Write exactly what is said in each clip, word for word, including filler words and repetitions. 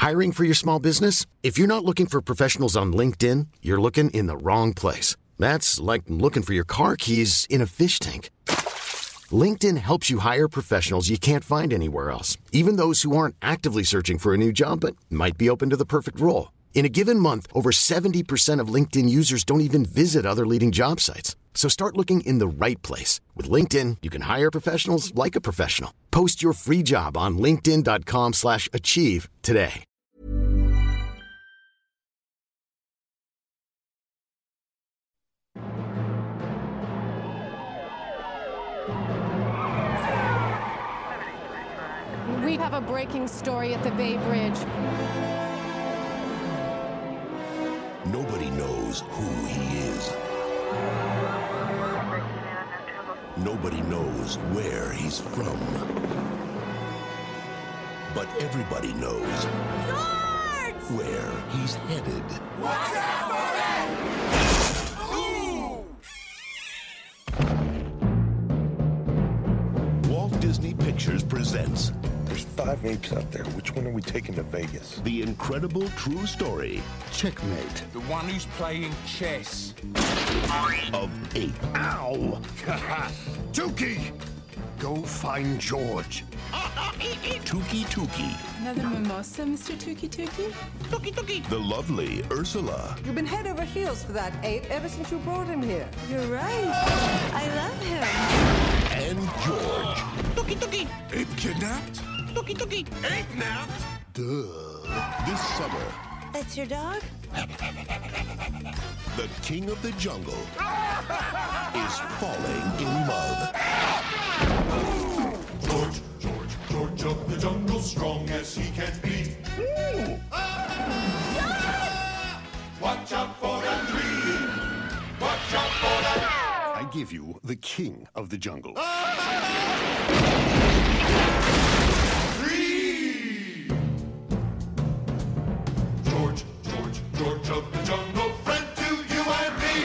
Hiring for your small business? If you're not looking for professionals on LinkedIn, you're looking in the wrong place. That's like looking for your car keys in a fish tank. LinkedIn helps you hire professionals you can't find anywhere else, even those who aren't actively searching for a new job but might be open to the perfect role. In a given month, over seventy percent of LinkedIn users don't even visit other leading job sites. So start looking in the right place. With LinkedIn, you can hire professionals like a professional. Post your free job on linkedin.com slash achieve today. We have a breaking story at the Bay Bridge. Nobody knows who he is. Nobody knows where he's from. But everybody knows George! where he's headed. Watch out for it! Ooh! Walt Disney Pictures presents... There's five apes out there. Which one are we taking to Vegas? The incredible true story. Checkmate. The one who's playing chess. Of Ape. Ow! Tukey! Go find George. Tukey Tukey. Another mimosa, Mister Tukey Tukey? Tukey Tukey. The lovely Ursula. You've been head over heels for that ape ever since you brought him here. You're right. I love him. And George. Tukey Tukey. Ape kidnapped? Tukey Tukey. Ape napped? Duh. This summer. That's your dog? The king of the jungle is falling in love. George, George, George of the jungle, strong as he can be. Ah! Watch out for that tree. Watch out for that. I give you the king of the jungle. Tree. George, George, George of the jungle, friend to you and me.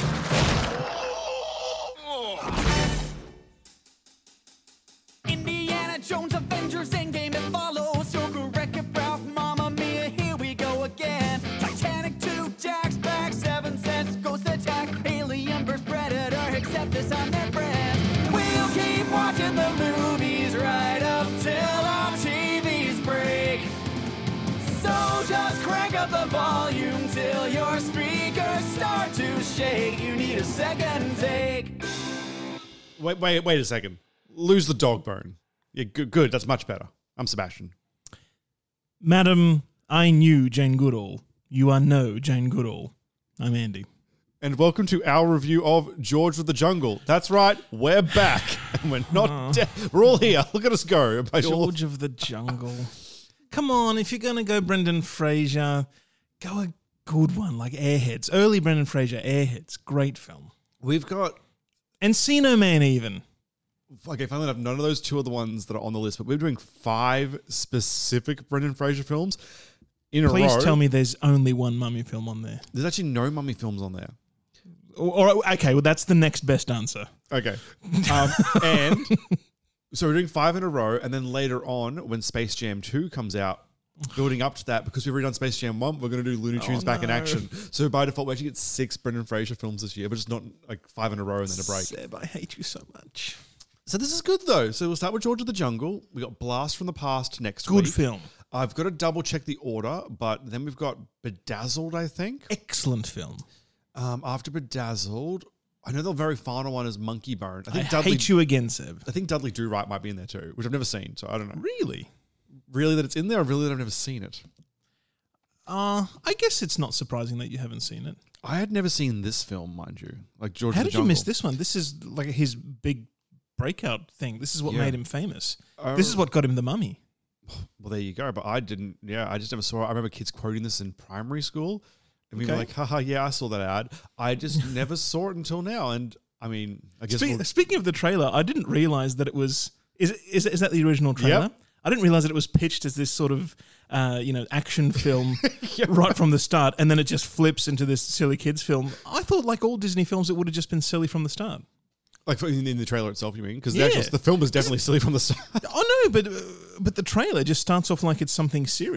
Indiana Jones, Avengers, Endgame, it follows. Joker, Wreck-It Ralph, Mamma Mia, here we go again. Titanic two, Jack's back, Seven Sense, Ghost Attack, Alien vs. Predator, accept us on their friend. We'll keep watching the movies right up till our T Vs break. So just crank up the volume till your speakers start to shake. You need a second take. Wait, wait, wait a second. Lose the dog bone. Yeah, good, good. That's much better. I'm Sebastian. Madam, I knew Jane Goodall. You are no Jane Goodall. I'm Andy. And welcome to our review of George of the Jungle. That's right, we're back. And we're not Aw. dead. We're all here. Look at us go. George of the Jungle. Come on, if you're going to go Brendan Fraser, go a good one like Airheads. Early Brendan Fraser, Airheads. Great film. We've got... Encino Man even. Okay, funnily enough, none of those two are the ones that are on the list, but we're doing five specific Brendan Fraser films in a row. Please tell me there's only one Mummy film on there. There's actually no Mummy films on there. Or, or okay, well that's the next best answer. Okay. Um, and so we're doing five in a row, and then later on, when Space Jam two comes out, building up to that, because we've already done Space Jam one, we're going to do Looney Tunes Oh, back in no. action. So by default, we actually get six Brendan Fraser films this year, but just not like five in a row and then a break. Seb, I hate you so much. So this is good though. So we'll start with George of the Jungle. We got Blast from the Past next Good week. film. I've got to double check the order, but then we've got Bedazzled, I think. Excellent film. Um, after Bedazzled, I know the very final one is Monkey Bone. I I think Dudley, hate you again, Seb. I think Dudley Do Right might be in there too, which I've never seen, so I don't know. Really? Really that it's in there, or really that I've never seen it? Uh, I guess it's not surprising that you haven't seen it. I had never seen this film, mind you. Like George How of the did you Jungle. miss this one? This is like his big breakout thing. This is what Yeah. made him famous. Uh, this is what got him the Mummy. Well, there you go. But I didn't, yeah, I just never saw it. I remember kids quoting this in primary school. And we were Okay. like, haha, yeah, I saw that ad. I just never saw it until now. And I mean, I guess... Spe- we'll- speaking of the trailer, I didn't realize that it was. Is it- is is that the original trailer? Yep. I didn't realize that it was pitched as this sort of, uh, you know, action film right from the start, and then it just flips into this silly kids film. I thought, like all Disney films, it would have just been silly from the start. Like in, in the trailer itself, you mean? Because Yeah. the, actual- the film is definitely silly from the start. Oh no, but uh, but the trailer just starts off like it's something serious.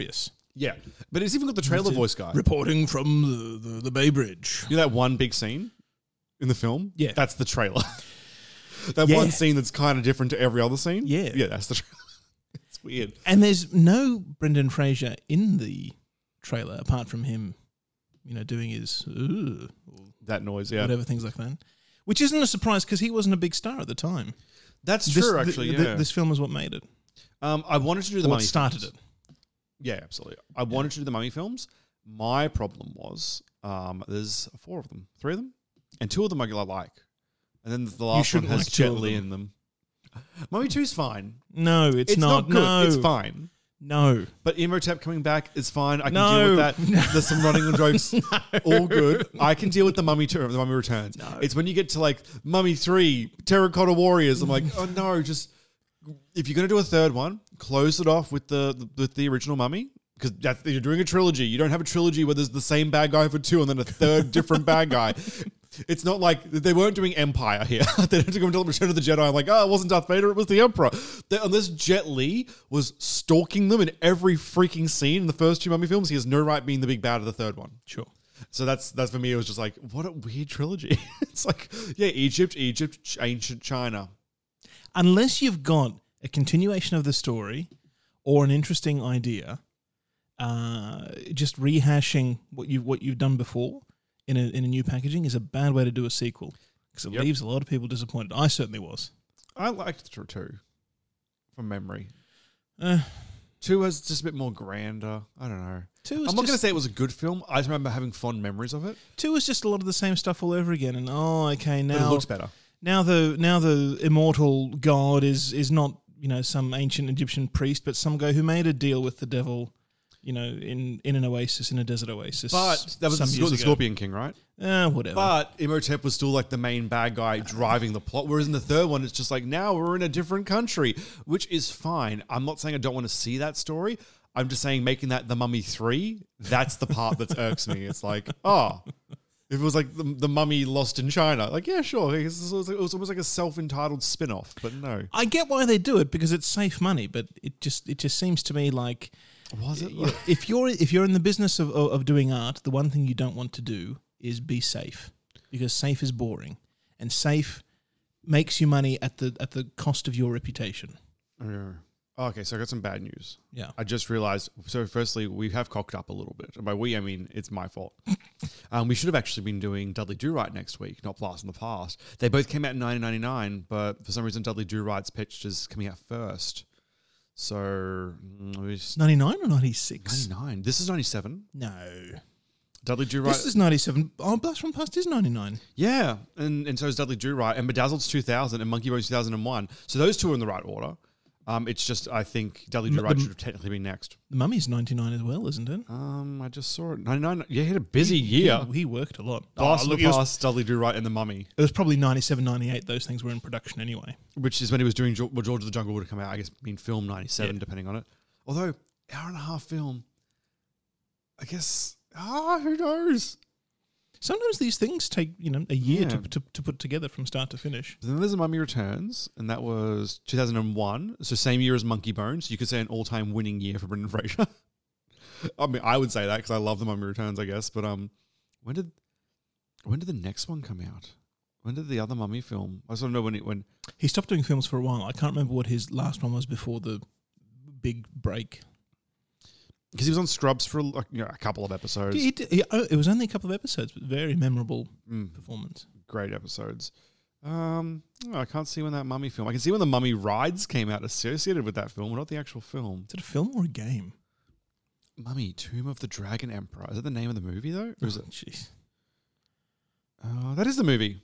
Yeah, but it's even got the trailer voice guy. Reporting from the, the, the Bay Bridge. You know that one big scene in the film? Yeah. That's the trailer. that Yeah. one scene that's kind of different to every other scene? Yeah. Yeah, that's the trailer. It's weird. And there's no Brendan Fraser in the trailer apart from him, you know, doing his "Ooh," That noise, yeah. whatever, things like that. Which isn't a surprise because he wasn't a big star at the time. That's This- true, th- actually, th- yeah. This film is what made it. Um, I wanted to do the What Mummy started films. it. Yeah, absolutely. I wanted to do the Mummy films. My problem was um, there's four of them, three of them, and two of them I like. And then the last one shouldn't has like two Jet of Li them. in them. Mummy two's fine. No, it's, It's not. not good. No. It's fine. No. But Imhotep coming back is fine. I can No. deal with that. There's some running jokes. All good. I can deal with the Mummy two, the Mummy Returns. No. It's when you get to like Mummy three, Terracotta Warriors. I'm like, oh no, just if you're gonna do a third one, close it off with the with the original Mummy. Because that's, you're doing a trilogy. You don't have a trilogy where there's the same bad guy for two and then a third different bad guy. It's not like they weren't doing Empire here. They didn't have to go until Return of the Jedi. I'm like, oh, it wasn't Darth Vader, it was the Emperor. They, unless Jet Li was stalking them in every freaking scene in the first two Mummy films, he has no right being the big bad of the third one. Sure. So that's that's for me. It was just like, what a weird trilogy. It's like, yeah, Egypt, Egypt, ch- ancient China. Unless you've got a continuation of the story or an interesting idea, uh, just rehashing what you what you've done before in a in a new packaging is a bad way to do a sequel because it Yep. leaves a lot of people disappointed. I certainly was. I liked two, two from memory. Uh, Two was just a bit more grander. I don't know. Two I'm was not going to just- say it was a good film. I just remember having fond memories of it. Two is just a lot of the same stuff all over again, and oh, okay, now But it looks better. Now the now the immortal god is is not you know some ancient Egyptian priest, but some guy who made a deal with the devil, you know, in, in an oasis, in a desert oasis. But that was the, some Scor- years the ago. Scorpion King, right? Uh, whatever. But Imhotep was still like the main bad guy driving the plot. Whereas in the third one, it's just like, now we're in a different country, which is fine. I'm not saying I don't want to see that story. I'm just saying making that the Mummy three, that's the part that irks me. It's like, oh, if it was like the, the Mummy lost in China, like, yeah, sure. It was, it was almost like a self-entitled spin-off, but no. I get why they do it because it's safe money, but it just it just seems to me like was it? if you're if you're in the business of, of of doing art, the one thing you don't want to do is be safe because safe is boring and safe makes you money at the at the cost of your reputation. Yeah. Okay, so I got some bad news. Yeah. I just realized. So, firstly, we have cocked up a little bit. And by we, I mean it's my fault. um, we should have actually been doing Dudley Do Right next week, not Blast in the Past. They both came out in nineteen ninety-nine, but for some reason, Dudley Do Right's pitched as coming out first. So, mm, we just- ninety-nine or ninety-six? ninety-nine. This is ninety-seven. No. Dudley Do Right. This is ninety-seven. Oh, Blast from the Past is ninety-nine. Yeah, and and so is Dudley Do Right, and Bedazzled's two thousand, and Monkey Bones two thousand one. So those two are in the right order. Um, it's just I think Dudley Do M- Right the- should have technically been next. The Mummy's ninety-nine as well, isn't it? Um, I just saw it. ninety-nine. Yeah, he had a busy year. He, he worked a lot. Blast Oh, of look, the it was- Past, Dudley Do Right, and The Mummy, It was probably ninety-seven, ninety-eight. Those things were in production anyway. which is when he was doing George, well, George of the Jungle would have come out. I guess been film ninety-seven, Yeah. depending on it. Although hour and a half film, I guess. Ah, who knows? Sometimes these things take you know a year Yeah. to, to to put together from start to finish. Then there's The Mummy Returns, and that was two thousand one. So same year as Monkey Bones. You could say an all-time winning year for Brendan Fraser. I mean, I would say that because I love The Mummy Returns, I guess. But um, when did when did the next one come out? When did the other Mummy film? I just want to know when it when. He stopped doing films for a while. I can't remember what his last one was before the big break. Because he was on Scrubs for like, you know, a couple of episodes. He did- he- oh, it was only a couple of episodes, but very memorable Mm. performance. Great episodes. Um, oh, I can't see when that Mummy film. I can see when the Mummy Rides came out associated with that film, but not the actual film. Is it a film or a game? Mummy, Tomb of the Dragon Emperor. Is that the name of the movie though? Or is Oh, it? jeez. Uh, that is the movie.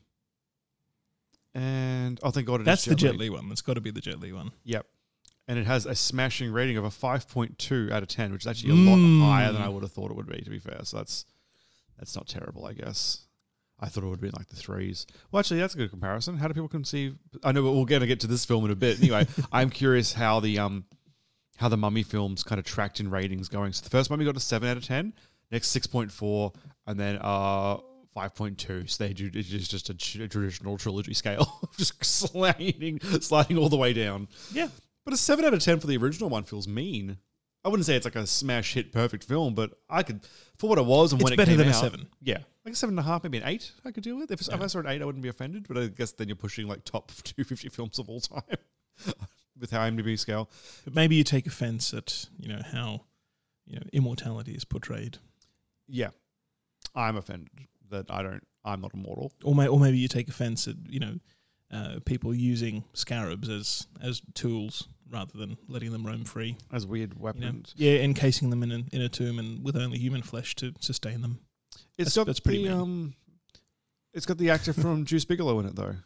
And oh, thank God, it is That's the Jet Li. Li one. That's got to be the Jet Li one. Yep. And it has a smashing rating of a five point two out of ten, which is actually a Mm. lot higher than I would have thought it would be, to be fair. So that's that's not terrible, I guess. I thought it would be like the threes. Well, actually, that's a good comparison. How do people conceive? I know, but we're going to get to this film in a bit. Anyway, I'm curious how the um how the Mummy films kind of tracked in ratings going. So the first Mummy got a seven out of ten, next six point four, and then uh five point two. So they do, it's just, just a, tr- a traditional trilogy scale, just sliding, sliding all the way down. Yeah. But a seven out of ten for the original one feels mean. I wouldn't say it's like a smash hit perfect film, but I could, for what it was and It's when it better came than a out, seven. Yeah, like a seven and a half, maybe an eight. I could deal with. If, Yeah. if I saw an eight, I wouldn't be offended. But I guess then you're pushing like top two hundred fifty films of all time with how IMDb scale. But maybe you take offense at you know how you know immortality is portrayed, Yeah, I'm offended that I don't. I'm not immortal. or may, or maybe you take offense at you know uh, people using scarabs as as tools rather than letting them roam free as weird you know? weapons. Yeah, encasing them in a, in a tomb and with only human flesh to sustain them. It's That's- got that's pretty the mean. um, it's got the actor from Juice Bigelow in it though.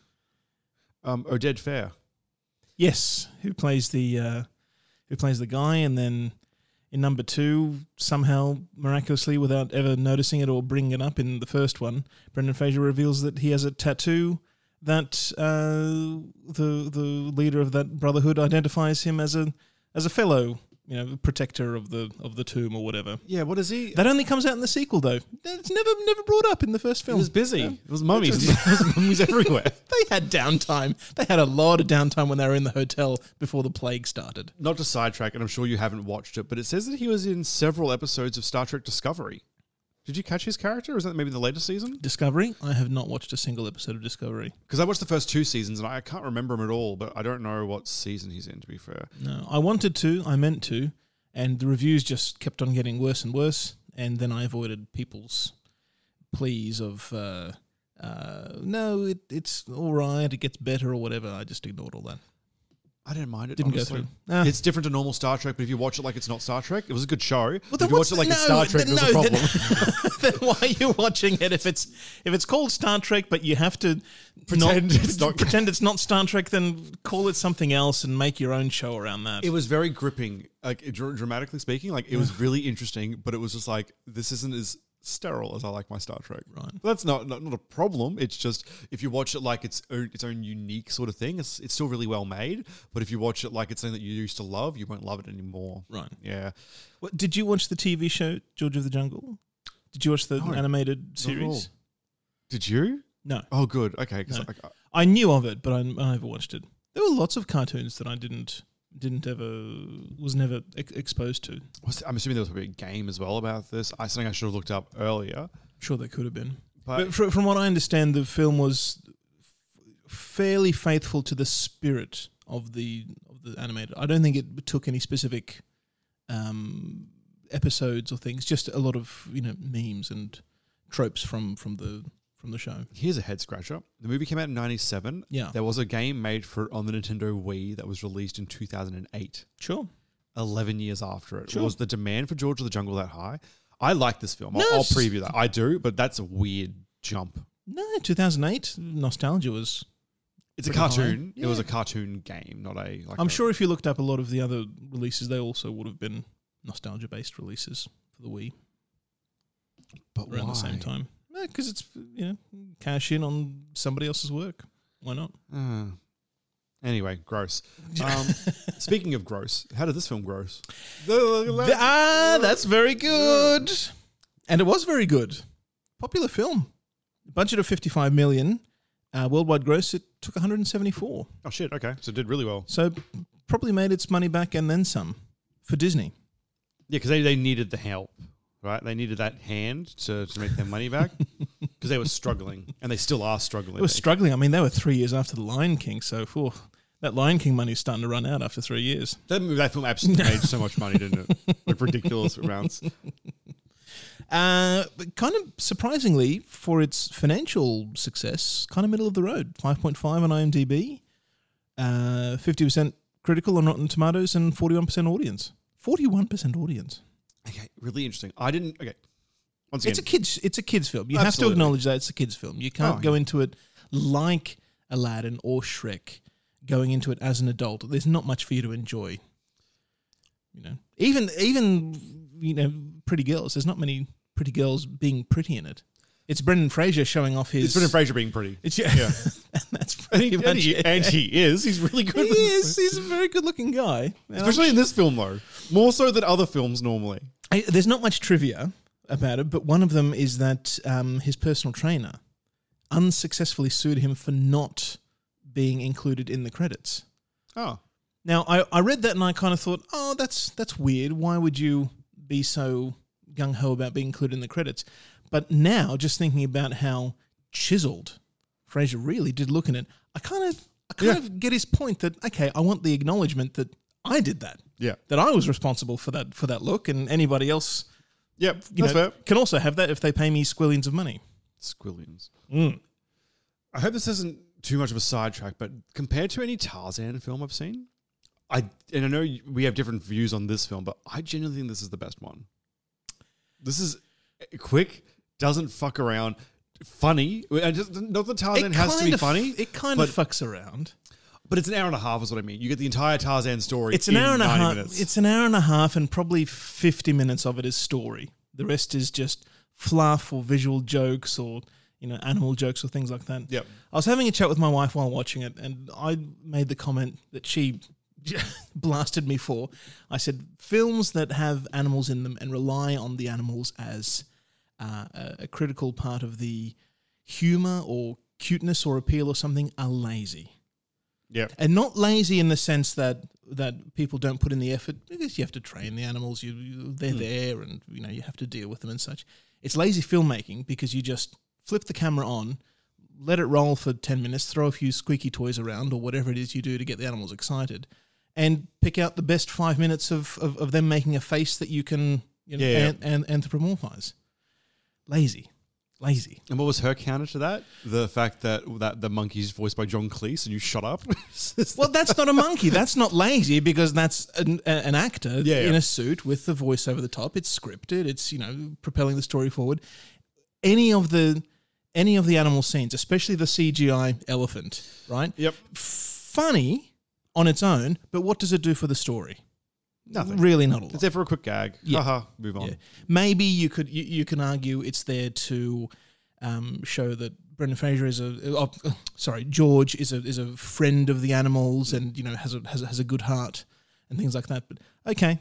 Um, Oded Fair. Yes, who plays the uh, who plays the guy, and then in number two, somehow miraculously, without ever noticing it or bringing it up in the first one, Brendan Fraser reveals that he has a tattoo that uh, the the leader of that brotherhood identifies him as a as a fellow, you know, protector of the of the tomb or whatever. Yeah, what is he? That only comes out in the sequel, though. It's never never brought up in the first He film. was busy. Yeah. It was mummies. It was mummies everywhere. They had downtime. They had a lot of downtime when they were in the hotel before the plague started. Not to sidetrack, and I'm sure you haven't watched it, but it says that he was in several episodes of Star Trek Discovery. Did you catch his character? Or is that maybe the later season? Discovery? I have not watched a single episode of Discovery. Because I watched the first two seasons, and I can't remember him at all, but I don't know what season he's in, to be fair. No, I wanted to, I meant to, and the reviews just kept on getting worse and worse, and then I avoided people's pleas of, uh, uh, no, it, it's all right, it gets better or whatever. I just ignored all that. I didn't mind it. Didn't honestly. go through. Ah. It's different to normal Star Trek, but if you watch it like it's not Star Trek, it was a good show. Well, then if you watch what's it like the- it's no, Star Trek, then there's a no, problem. then why are you watching it if it's if it's called Star Trek, but you have to Pretend not, it's not- pretend it's not Star Trek? Then call it something else and make your own show around that. It was very gripping, like dr- dramatically speaking. Like it was really interesting, but it was just like this isn't as sterile as I like my Star Trek. Right. But that's not, not not a problem. It's just if you watch it like it's own, its own unique sort of thing, it's it's still really well made. But if you watch it like it's something that you used to love, you won't love it anymore. Right. Yeah. What, did you watch the T V show George of the Jungle? Did you watch the No, animated not at all. series? Did you? No. Oh, good. Okay. 'Cause No. like, I knew of it, but I, I never watched it. There were lots of cartoons that I didn't didn't ever was never ex- exposed to. was- I'm assuming there was probably a game as well about this. I something I should have looked up earlier. Sure, there could have been. But, But fr- from what I understand, the film was f- fairly faithful to the spirit of the of the animated. I don't think it took any specific um, episodes or things. Just a lot of you know memes and tropes from from the from the show. here's a head scratcher. The movie came out in ninety-seven. Yeah. There was a game made for on the Nintendo Wii that was released in two thousand eight. Sure. eleven years after it. Sure. Was the demand for George of the Jungle that high? I like this film. No, I'll, I'll it's- preview that. I do, but that's a weird jump. No, two thousand eight nostalgia was. It's a pretty high. cartoon. It was Yeah. a cartoon game, not a. Like I'm a- sure if you looked up a lot of the other releases, they also would have been nostalgia based releases for the Wii but around why? the same time. Because it's you know cash in on somebody else's work. Why not? Uh, anyway, gross. Um, speaking of gross, how did this film gross? The- ah, that's very good. And it was very good. Popular film. Budget of fifty-five million. Uh, worldwide gross, it took one hundred seventy-four. Oh shit! Okay, so it did really well. So probably made its money back and then some for Disney. Yeah, because they, they needed the help, right? They needed that hand to, to make their money back because they were struggling, and they still are struggling. They were struggling. I mean, they were three years after The Lion King, so phew, that Lion King money's starting to run out after three years. That, movie- that film absolutely made so much money, didn't it? Like ridiculous amounts. Uh, but kind of surprisingly, for its financial success, kind of middle of the road. five point five on IMDb, uh, fifty percent critical on Rotten Tomatoes, and forty-one percent audience. forty-one percent audience. Okay, really interesting. I didn't. Okay, once again, It's a kids. It's a kids film. You have to Absolutely. acknowledge that it's a kids film. You can't Oh, go yeah. into it like Aladdin or Shrek. Going into it as an adult, there's not much for you to enjoy. You know, even even you know, pretty girls. There's not many pretty girls being pretty in it. It's Brendan Fraser showing off his. it's Brendan Fraser being pretty. It's yeah. Yeah. and that's And pretty he, much and, he, it. and he is. He's really good. He is. He's a very good-looking guy, And I'm Especially in this film, though. More so than other films normally. I, there's not much trivia about it, but one of them is that um, his personal trainer unsuccessfully sued him for not being included in the credits. Oh. Now, I, I read that and I kind of thought, oh, that's that's weird. Why would you be so gung-ho about being included in the credits? But now, just thinking about how chiseled Fraser really did look in it, I kind of I kind Yeah. of get his point that, okay, I want the acknowledgement that I did that. Yeah. That I was responsible for that for that look, and anybody else Yep, you that's know, fair. can also have that if they pay me squillions of money. Squillions. Mm. I hope this isn't too much of a sidetrack, but compared to any Tarzan film I've seen, I and I know you- we have different views on this film, but I genuinely think this is the best one. This is quick, doesn't fuck around, funny. And just, not that Tarzan It has to kind be of- funny. It kind but, of fucks around. But it's an hour and a half is what I mean. You get the entire Tarzan story It's an in hour and a ninety half. minutes. It's an hour and a half, and probably fifty minutes of it is story. The rest is just fluff or visual jokes or you know animal jokes or things like that. Yep. I was having a chat with my wife while watching it, and I made the comment that she blasted me for. I said films that have animals in them and rely on the animals as uh, a, a critical part of the humor or cuteness or appeal or something are lazy. Yeah. And not lazy in the sense that that people don't put in the effort because you have to train the animals. You, you they're Mm. there, and you know you have to deal with them and such. It's lazy filmmaking because you just flip the camera on, let it roll for ten minutes, throw a few squeaky toys around or whatever it is you do to get the animals excited, and pick out the best five minutes of of, of them making a face that you can you know, Yeah, yeah. an, an, anthropomorphize. Lazy. Lazy. And what was her counter to that? The fact that that the monkey's voiced by John Cleese and you shut up? Well, that's not a monkey. That's not lazy because that's an, a- an actor Yeah, in yeah. a suit with the voice over the top. It's scripted. It's, you know, propelling the story forward. Any of the any of the animal scenes, especially the C G I elephant, right? Yep. Funny on its own, but what does it do for the story? Nothing. Really not a lot. It's there for a quick gag. Yeah. Haha, move on. Yeah. Maybe you could you, you can argue it's there to um, show that Brendan Fraser is a oh, uh, sorry George is a is a friend of the animals and you know has a has a, has a good heart and things like that. But okay,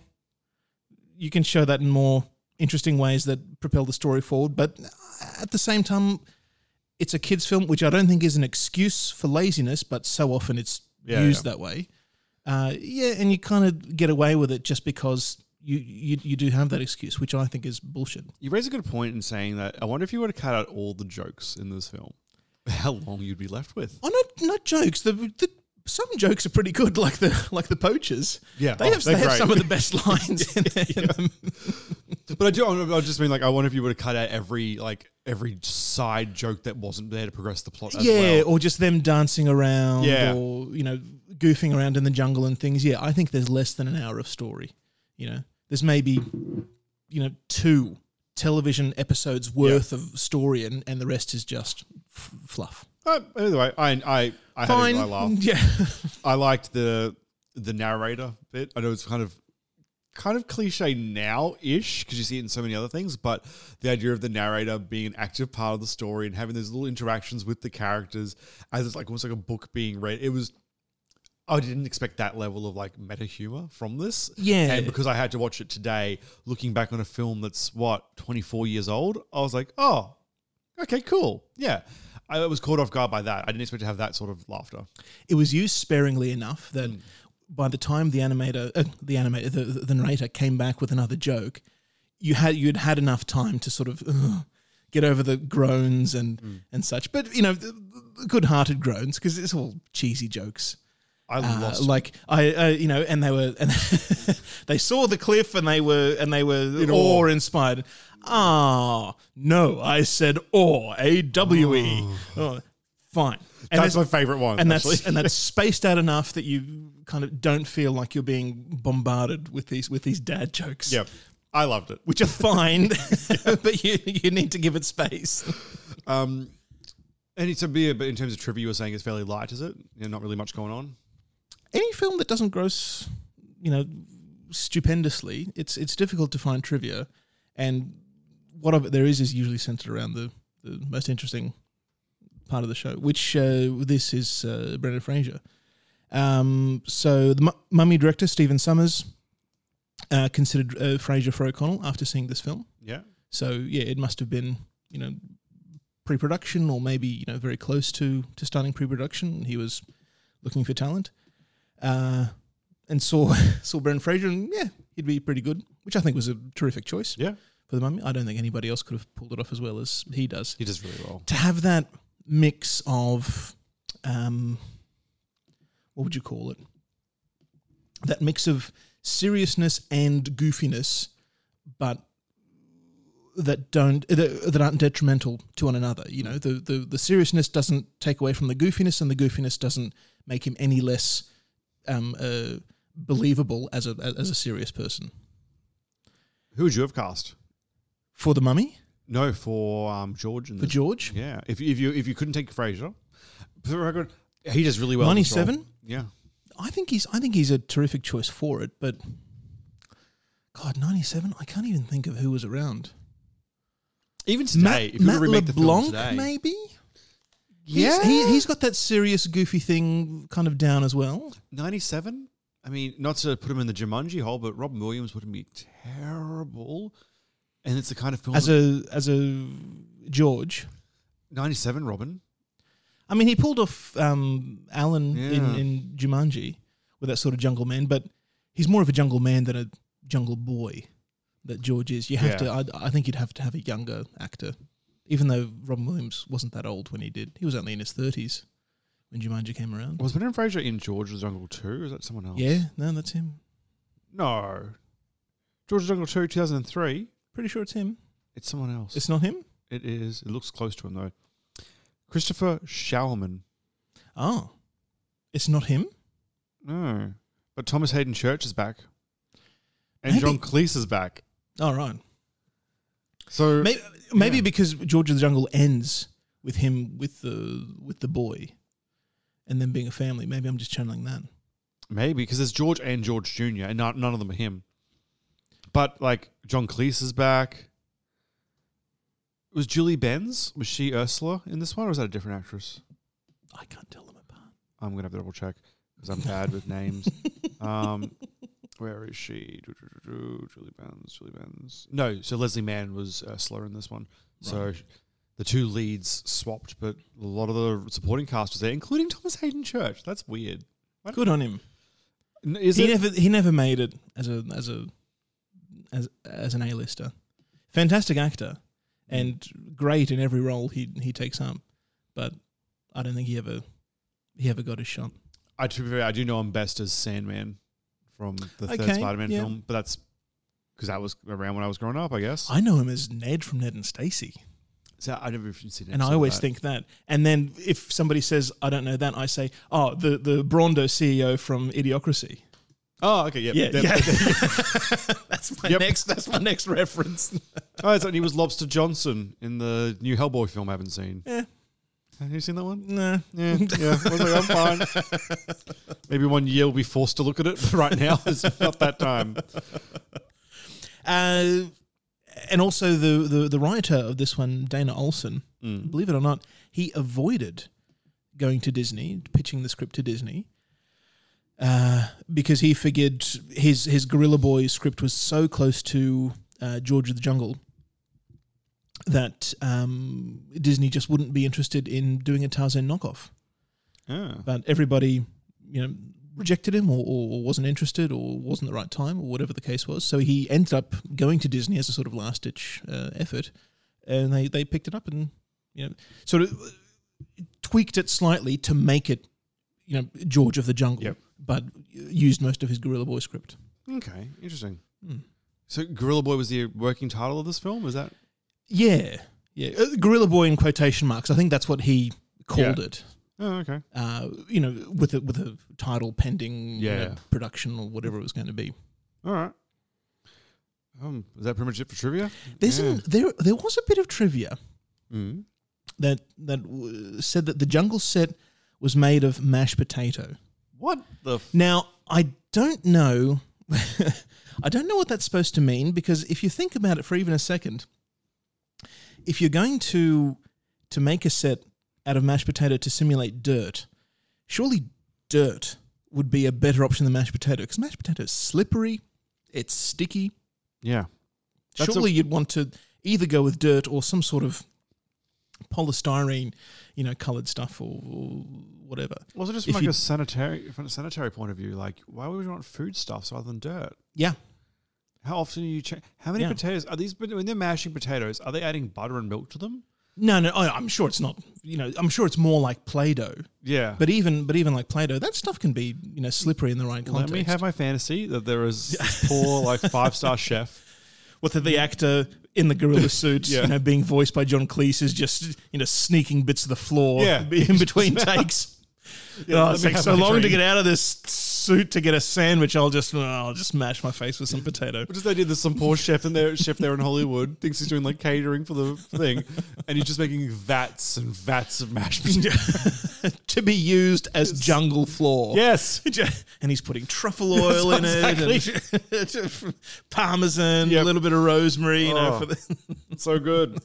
you can show that in more interesting ways that propel the story forward. But at the same time, it's a kids' film, which I don't think is an excuse for laziness, but so often it's Yeah, used yeah. that way. Uh, yeah, and you kind of get away with it just because you, you you do have that excuse, which I think is bullshit. You raise a good point in saying that I wonder if you were to cut out all the jokes in this film, how long you'd be left with. Oh, not not jokes. The, the some jokes are pretty good, like the like the poachers. Yeah, they oh, have they're they have great. some of the best lines in, in them. But I do. I just mean like I wonder if you were to cut out every like every side joke that wasn't there to progress the plot. As Yeah, well. or just them dancing around, Yeah. or you know, goofing around in the jungle and things. Yeah, I think there's less than an hour of story. You know, there's maybe you know two television episodes worth of story, and, and the rest is just f- fluff. Uh, anyway, I I I Fine. had a, I laughed. Yeah, I liked the the narrator bit. I know it's kind of kind of cliche now-ish because you see it in so many other things, but the idea of the narrator being an active part of the story and having those little interactions with the characters as it's like almost like a book being read. It was. I didn't expect that level of like meta humor from this. Yeah. And because I had to watch it today, looking back on a film that's what, twenty-four years old, I was like, oh, okay, cool. Yeah. I was caught off guard by that. I didn't expect to have that sort of laughter. it was used sparingly enough that by the time the animator, uh, the animator, the, the narrator came back with another joke, you had you'd had enough time to sort of uh, get over the groans and and such. But you know, the- the good-hearted groans because it's all cheesy jokes. I Uh, lost like I, uh, you know, and they were, and they saw the cliff, and they were, and they were In awe. awe-inspired. Ah, no, I said awe, A W E. Oh, fine. And That's my favourite one, and actually. that's and that's spaced out enough that you kind of don't feel like you're being bombarded with these with these dad jokes. Yep. I loved it. which are fine, but you you need to give it space. Um, and it's a bit, but in terms of trivia, you were saying it's fairly light, is it? Yeah, not really much going on. Any film that doesn't gross, you know, stupendously, it's it's difficult to find trivia, and what of it there is is usually centered around the, the most interesting part of the show, which uh, this is uh, Brendan Fraser. Um, so the Mu- Mummy director Stephen Summers uh, considered uh, Fraser for O'Connell after seeing this film. Yeah. So yeah, it must have been you know pre-production or maybe you know very close to to starting pre-production. He was looking for talent. Uh, and saw saw Brendan Fraser, and yeah, he'd be pretty good, which I think was a terrific choice. Yeah. For the Mummy, I don't think anybody else could have pulled it off as well as he does. He does really well. To have that mix of, um, what would you call it? That mix of seriousness and goofiness, but that don't that, that aren't detrimental to one another. You know, the, the the seriousness doesn't take away from the goofiness, and the goofiness doesn't make him any less um, uh, believable as a as a serious person. Who would you have cast for the Mummy? No, for um, George. For George, yeah. If if you if you couldn't take Fraser, for the record, he does really well. ninety-seven. Yeah, I think he's I think he's a terrific choice for it. But God, ninety-seven. I can't even think of who was around. Even today, Matt, if you Matt remake LeBlanc, the film today, maybe. Yeah, he's, he, he's got that serious, goofy thing kind of down as well. ninety-seven. I mean, not to put him in the Jumanji hole, but Robin Williams wouldn't be terrible. And it's the kind of film as a as a George. ninety-seven, Robin. I mean, he pulled off um, Alan Yeah. in, in Jumanji with that sort of jungle man, but he's more of a jungle man than a jungle boy that George is. You have Yeah. to. I, I think you'd have to have a younger actor, even though Robin Williams wasn't that old when he did. He was only in his thirties when Jumanji came around. Was Brendan Fraser in George of the Jungle two? Or is that someone else? Yeah, no, that's him. No. George of the Jungle two, two thousand three. Pretty sure it's him. It's someone else. It's not him? It is. It looks close to him, though. Christopher Schauerman. Oh. It's not him? No. But Thomas Hayden Church is back. And Maybe. John Cleese is back. Oh, right. So Maybe, maybe yeah. because George of the Jungle ends with him with the with the boy and then being a family. Maybe I'm just channeling that. Maybe, because there's George and George Junior, and not, none of them are him. But, like, John Cleese is back. Was Julie Benz, was she Ursula in this one, or was that a different actress? I can't tell them apart. I'm going to have to double check, because I'm bad with names. Um, where is she? Julie Benz, Julie Benz. No, so Leslie Mann was Ursula in this one. So Right. the two leads swapped, but a lot of the supporting cast was there, including Thomas Hayden Church. That's weird. What? Good on him. N- Is he it? never he never made it as a as a as as an A-lister. Fantastic actor and great in every role he he takes up, but I don't think he ever he ever got his shot. I, to be fair, I do know him best as Sandman from the third Okay, Spider-Man yeah. film, but that's because that was around when I was growing up, I guess. I know him as Ned from Ned and Stacey. So I never even seen it. And I always think that. And then if somebody says, I don't know that, I say, oh, the, the Brondo C E O from Idiocracy. Oh, okay, yep. Yeah, Yep. yeah. that's my Yep. next that's my next reference. Oh, it's, and he was Lobster Johnson in the new Hellboy film I haven't seen. Yeah. Have you seen that one? Nah. Yeah, yeah. I was like, I'm fine. Maybe one year we'll be forced to look at it, but right now it's not that time. Uh, and also the, the, the writer of this one, Dana Olson, Mm. believe it or not, he avoided going to Disney, pitching the script to Disney, uh, because he figured his his Gorilla Boy script was so close to uh, George of the Jungle that um, Disney just wouldn't be interested in doing a Tarzan knockoff. Yeah. But everybody, you know, rejected him or, or wasn't interested or wasn't the right time or whatever the case was. So he ended up going to Disney as a sort of last-ditch uh, effort, and they, they picked it up and, you know, sort of tweaked it slightly to make it, you know, George of the Jungle, Yep. but used most of his Gorilla Boy script. Okay, interesting. Hmm. So Gorilla Boy was the working title of this film? Is that? Yeah, yeah. Uh, Gorilla Boy in quotation marks. I think that's what he called Yeah. it. Oh, okay. Uh, you know, with a, with a title pending you Yeah. know, production or whatever it was going to be. All right. Um, is that pretty much it for trivia? There's Yeah. an, there there was a bit of trivia Mm. that that w- said that the jungle set was made of mashed potato. What the? F- Now I don't know, I don't know what that's supposed to mean, because if you think about it for even a second, if you're going to to make a set out of mashed potato to simulate dirt, surely dirt would be a better option than mashed potato, because mashed potato is slippery, it's sticky. yeah. That's Surely a- you'd want to either go with dirt or some sort of polystyrene, you know, coloured stuff or, or whatever. Was it just If from like you- a sanitary, from a sanitary point of view? Like, why would you want foodstuffs rather than dirt? Yeah. How often are you check? How many Yeah. potatoes are these? When they're mashing potatoes, are they adding butter and milk to them? No, no, I- I'm sure it's not. You know, I'm sure it's more like Play-Doh. Yeah. But even, but even like Play-Doh, that stuff can be, you know, slippery in the right context. Let me have my fantasy that there is this poor like five star chef. With the, the actor in the gorilla suit, Yeah. you know, being voiced by John Cleese is just, you know, sneaking bits of the floor Yeah. in between takes. Yeah, oh, let it's me like have so my long to drink. get out of this suit to get a sandwich. I'll just, oh, I'll just smash my face with some potato. Which is they did. There's some poor chef in there, chef there in Hollywood thinks he's doing like catering for the thing, and he's just making vats and vats of mashed potatoes. To be used as jungle floor. Yes. And he's putting truffle oil in it, and parmesan, a little bit of rosemary, you know, Oh, for the so good.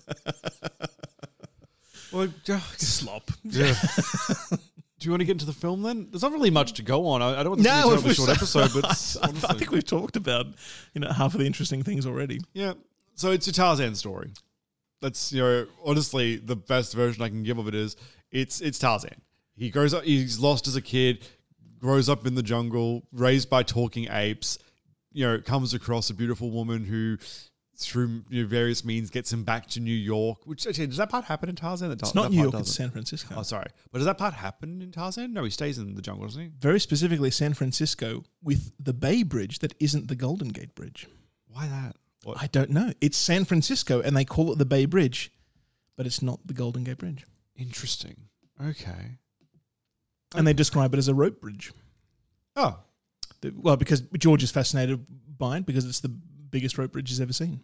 Well, slop. Yeah. Do you want to get into the film then? There's not really much to go on. I, I don't want this No, to be a if terribly we- short episode, but I, I honestly. think we've talked about, you know, half of the interesting things already. Yeah. So it's a Tarzan story. That's, you know, honestly, the best version I can give of it is it's it's Tarzan. He grows up, he's lost as a kid, grows up in the jungle, raised by talking apes, you know, comes across a beautiful woman who, through you know, various means, gets him back to New York. Which, actually, does that part happen in Tarzan? That, It's that not New part York, it's doesn't? San Francisco. Oh, sorry. But does that part happen in Tarzan? No, he stays in the jungle, doesn't he? Very specifically San Francisco with the Bay Bridge that isn't the Golden Gate Bridge. Why that? What? I don't know. It's San Francisco and they call it the Bay Bridge, but it's not the Golden Gate Bridge. Interesting. Okay. And they describe it as a rope bridge. Oh. The- Well, because George is fascinated by it because it's the biggest rope bridge he's ever seen.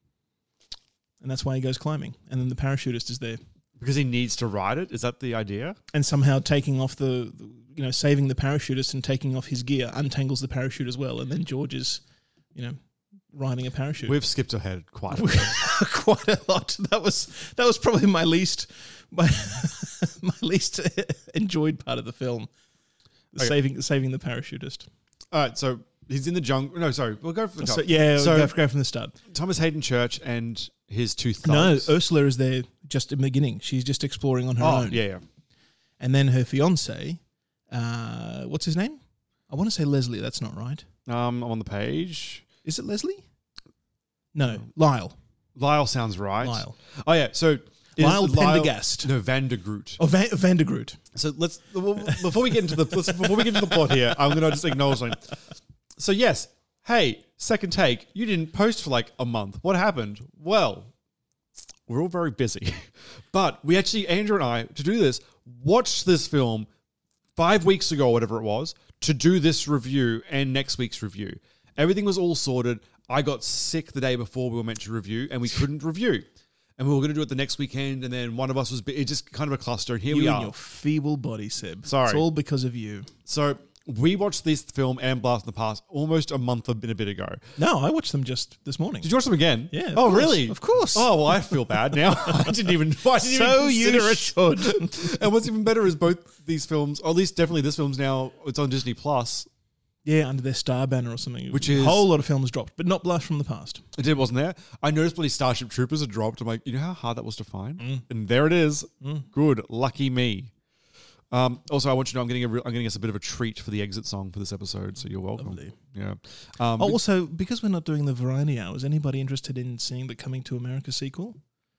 And that's why he goes climbing. And then the parachutist is there. Because he needs to ride it? Is that the idea? And somehow taking off the, the- you know, saving the parachutist and taking off his gear untangles the parachute as well. And then George is, you know, riding a parachute. We've skipped ahead quite a bit. Quite a lot. That was that was probably my least my, my least enjoyed part of the film. Okay. Saving saving the parachutist. All right, so he's in the jungle. No, sorry, we'll go from the top. So, yeah, so we'll go, go from the start. Thomas Hayden Church and his two No, thugs. Ursula is there just in the beginning. She's just exploring on her Oh, own. yeah, yeah. And then her fiance, uh, what's his name? I want to say Leslie. That's not right. Um, I'm on the page. Is it Leslie? No, Lyle. Lyle sounds right. Lyle. Oh yeah, so is Lyle Pendergast. No, Vandergroot. Oh, Van, Vandergroot. So let's before we get into the let's, before we get into the plot here, I'm going to just acknowledge something. So yes, hey, second take. You didn't post for like a month. What happened? Well, we're all very busy, but we actually, Andrew and I, to do this, watched this film five weeks ago, or whatever it was, to do this review and next week's review. Everything was all sorted. I got sick the day before we were meant to review, and we couldn't review. And we were going to do it the next weekend, and then one of us was it just kind of a cluster, and here you we and are. your feeble body, Seb. Sorry. It's all because of you. So we watched this film and Blast in the Past almost a month and a bit ago. No, I watched them just this morning. Did you watch them again? Yeah. of Oh, course, really? Of course. Oh, well, I feel bad now. I didn't even. I didn't So even you consider it. should. And what's even better is both these films, or at least definitely this film's now, it's on Disney Plus. Yeah, under their star banner or something. Which a is- whole lot of films dropped, but not Blast from the Past. It did, wasn't there? I noticed bloody Starship Troopers had dropped. I'm like, you know how hard that was to find? Mm. And there it is. Good. Lucky me. Um, also, I want you to know I'm getting a real, I'm getting us a bit of a treat for the exit song for this episode, so you're welcome. Lovely. Yeah. Um, Oh, also, because we're not doing the Variety Hour, is anybody interested in seeing the Coming to America sequel?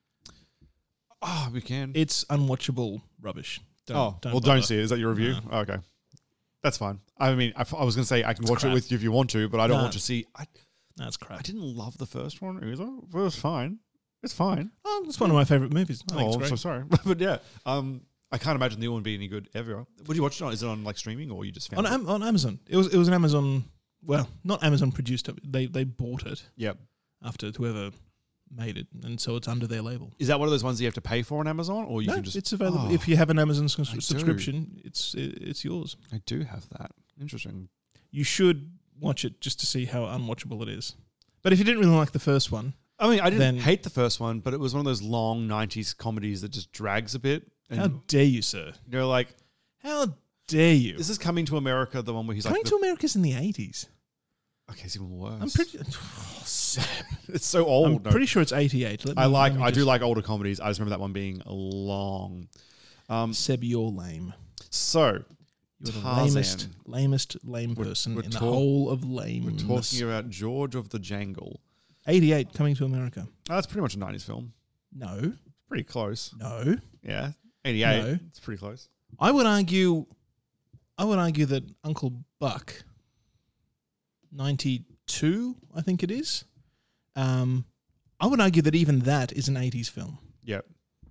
oh, we can. It's unwatchable rubbish. Don't, oh, don't well, bother. don't see it. Is that your review? No. Oh, okay. That's fine. I mean, I, I was going to say I can It's watch crap. it with you if you want to, but I don't No. want to see. I, That's crap. I didn't love the first one either. But it was fine. It's fine. Oh, it's one of my favourite movies. I think Oh, it's I'm great. so sorry. but yeah, um, I can't imagine the other one being any good ever. Would you watch it on? Is it on like streaming or you just found On, it? Am- on Amazon. It was it was an Amazon. Well, not Amazon produced it. They they bought it Yep. after whoever made it, and so it's under their label. Is that one of those ones that you have to pay for on Amazon, or you no, can just? it's available Oh, if you have an Amazon sus- I do. subscription. It's it, it's yours. I do have that. Interesting. You should watch it just to see how unwatchable it is. But if you didn't really like the first one, I mean, I didn't Then- hate the first one, but it was one of those long nineties comedies that just drags a bit. And how dare you, sir? you're like, How dare you? this is Coming to America, the one where he's Coming like, to America's in the eighties. Okay, it's even worse. I'm pretty. Oh, Seb. It's so old. I'm no. pretty sure it's eighty-eight. Let I me- like. let me I do just- like older comedies. I just remember that one being long. Um, Seb, you're lame. so, You're the Tarzan. lamest, lamest lame We're- person we're in the talk- whole of lame. We're talking about George of the Jungle. eighty-eight coming to America. Oh, that's pretty much a nineties film. No, Pretty close. no. Yeah, eighty-eight. No. It's pretty close. I would argue, I would argue that Uncle Buck, ninety-two, I think it is. Um, I would argue that even that is an eighties film, Yep.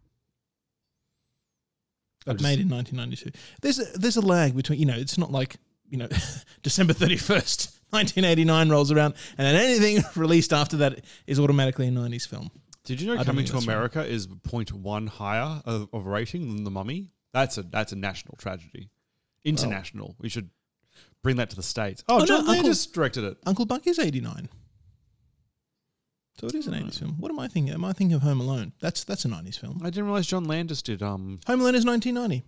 but just- made in nineteen ninety-two. There's a, there's a lag between, you know, it's not like, you know, December thirty-first, nineteen eighty-nine rolls around and then anything released after that is automatically a nineties film. Did you know I don't Coming think to that's right. America is zero point one higher of, of rating than The Mummy? That's a that's a national tragedy. International. We should bring that to the States. Oh, Oh, no, John Uncle- Landis directed it. Uncle Buck is eighty-nine. So it is an eighties film. What am I thinking? Am I thinking of Home Alone? That's that's a nineties film. I didn't realize John Landis did. Um, Home Alone is nineteen ninety.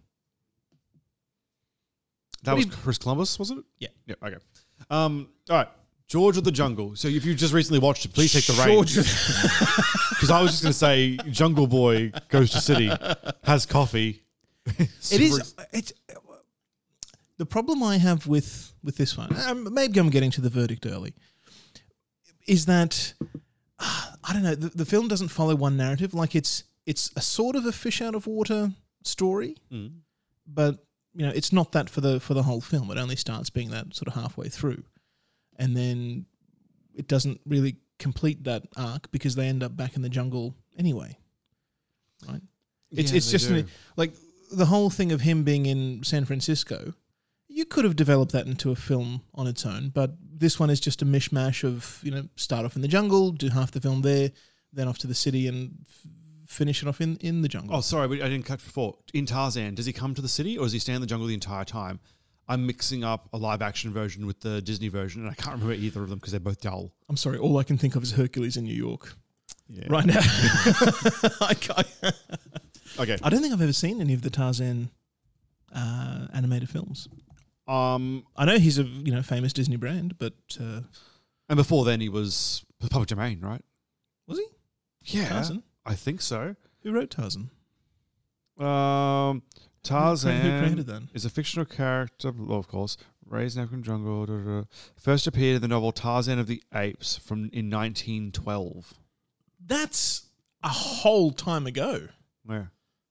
that What was do you- Chris Columbus, wasn't it? Yeah. Yeah. Okay. Um, all right. George of the Jungle. So if you just recently watched it, please take the George reins. Because I was just going to say, Jungle Boy goes to city, has coffee. It is. It's the problem I have with with this one. Um, maybe I'm getting to the verdict early. Is that uh, I don't know. The, the film doesn't follow one narrative. Like it's it's a sort of a fish out of water story, Mm. but you know it's not that for the for the whole film. It only starts being that sort of halfway through, and then it doesn't really complete that arc because they end up back in the jungle anyway. Right? It's Yeah, it's they just do. an, like the whole thing of him being in San Francisco. You could have developed that into a film on its own, but this one is just a mishmash of, you know, start off in the jungle, do half the film there, then off to the city and f- finish it off in, in the jungle. Oh, sorry, but I didn't catch before. In Tarzan, does he come to the city or does he stay in the jungle the entire time? I'm mixing up a live action version with the Disney version, and I can't remember either of them because they're both dull. I'm sorry, all I can think of is Hercules in New York. Yeah. Right now. I, can't- Okay. I don't think I've ever seen any of the Tarzan uh, animated films. Um, I know he's a you know famous Disney brand, but uh, and before then he was public domain, right? was he? Yeah, Tarzan? I think so. Who wrote Tarzan? Um, Tarzan who created that? is a fictional character, well, of course, raised in African jungle. Da, da, da. First appeared in the novel Tarzan of the Apes from in nineteen twelve. That's a whole time ago. Where?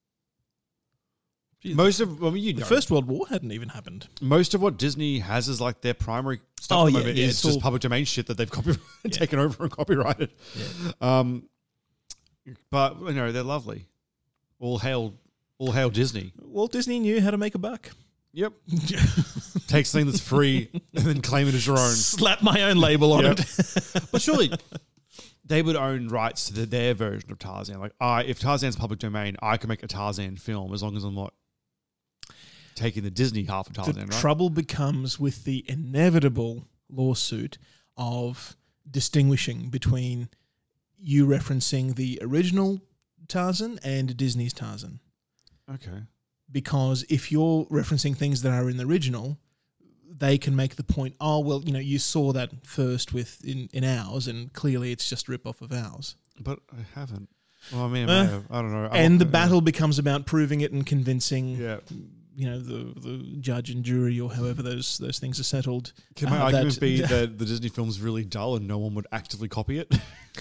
Jeez, Most of, I mean, you the know, First World War hadn't even happened. most of what Disney has is like their primary stuff Oh, at the yeah, moment yeah, is it's just all- public domain shit that they've copy- Yeah. taken over and copyrighted. Yeah. Um, but you know they're lovely. All hail, all hail Disney. Walt Disney knew how to make a buck. Yep. Take something that's free and then claim it as your own. Slap my own label on Yep. it. But surely they would own rights to the, their version of Tarzan. Like, I, if Tarzan's public domain, I can make a Tarzan film as long as I'm not taking the Disney half of Tarzan, The right? trouble becomes with the inevitable lawsuit of distinguishing between you referencing the original Tarzan and Disney's Tarzan. Okay. Because if you're referencing things that are in the original, they can make the point, oh, well, you know, you saw that first with in, in ours, and clearly it's just a rip-off of ours. But I haven't. Well, I mean, I, Uh, may have. I don't know. I And the don't- battle becomes about proving it and convincing, Yeah. you know, the, the judge and jury or however those those things are settled. Can my uh, argument that- be that the Disney film's really dull and no one would actively copy it?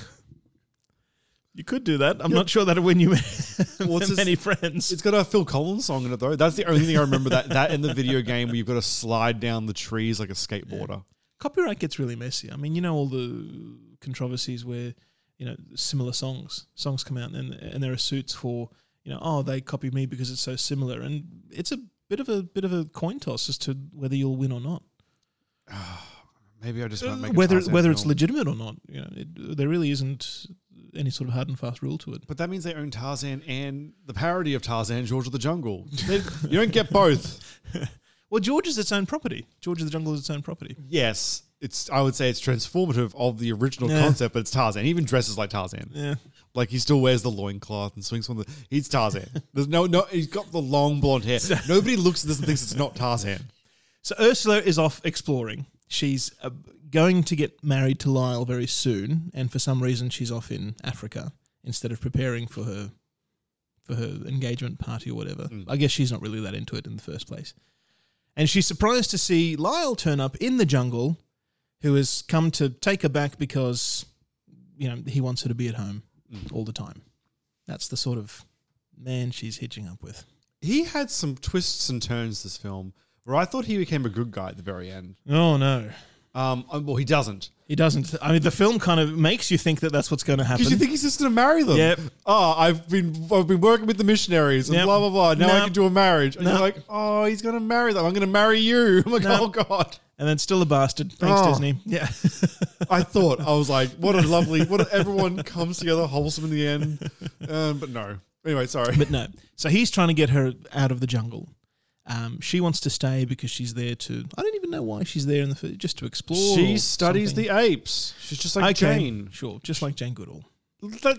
You could do that. I'm not sure that'll win you What's this- many friends. It's got a Phil Collins song in it, though. That's the only thing I remember. That that in the video game where you've got to slide down the trees like a skateboarder. Copyright gets really messy. I mean, you know all the controversies where, you know, similar songs songs come out and and there are suits for, you know, oh, they copied me because it's so similar, and it's a bit of a bit of a coin toss as to whether you'll win or not. Maybe I just won't make a whether Tarzan whether it's film. legitimate or not. You know, it, there really isn't any sort of hard and fast rule to it. But that means they own Tarzan and the parody of Tarzan, George of the Jungle. They, you don't get both. Well, George is its own property. George of the Jungle is its own property. Yes, it's. I would say it's transformative of the original Yeah. concept, but it's Tarzan. He even dresses like Tarzan. Yeah. Like he still wears the loincloth and swings from the. He's Tarzan. There's no no. He's got the long blonde hair. Nobody looks at this and thinks it's not Tarzan. So Ursula is off exploring. she's uh, going to get married to Lyle very soon, and for some reason she's off in Africa instead of preparing for her for her engagement party or whatever. Mm. I guess she's not really that into it in the first place. And she's surprised to see Lyle turn up in the jungle, who has come to take her back because, you know, he wants her to be at home mm. all the time. That's the sort of man she's hitching up with. He had some twists and turns, this film, where I thought he became a good guy at the very end. Oh, no. Um, well, he doesn't. He doesn't. I mean, the film kind of makes you think that that's what's going to happen. Because you think he's just going to marry them. Yep. Oh, I've been I've been working with the missionaries and Yep. blah, blah, blah. Now No. I can do a marriage. And No. you're like, oh, he's going to marry them. I'm going to marry you. I'm like, No. oh, God. And then still a bastard. Thanks, Oh. Disney. Yeah. I thought, I was like, what a lovely, what a, everyone comes together wholesome in the end. Um, but no. Anyway, sorry. But no. So he's trying to get her out of the jungle. Um, she wants to stay because she's there to... I don't even know why she's there in the first... Just to explore. She or studies something. the apes. She's just like Okay, Jane. Sure, just like Jane Goodall. That,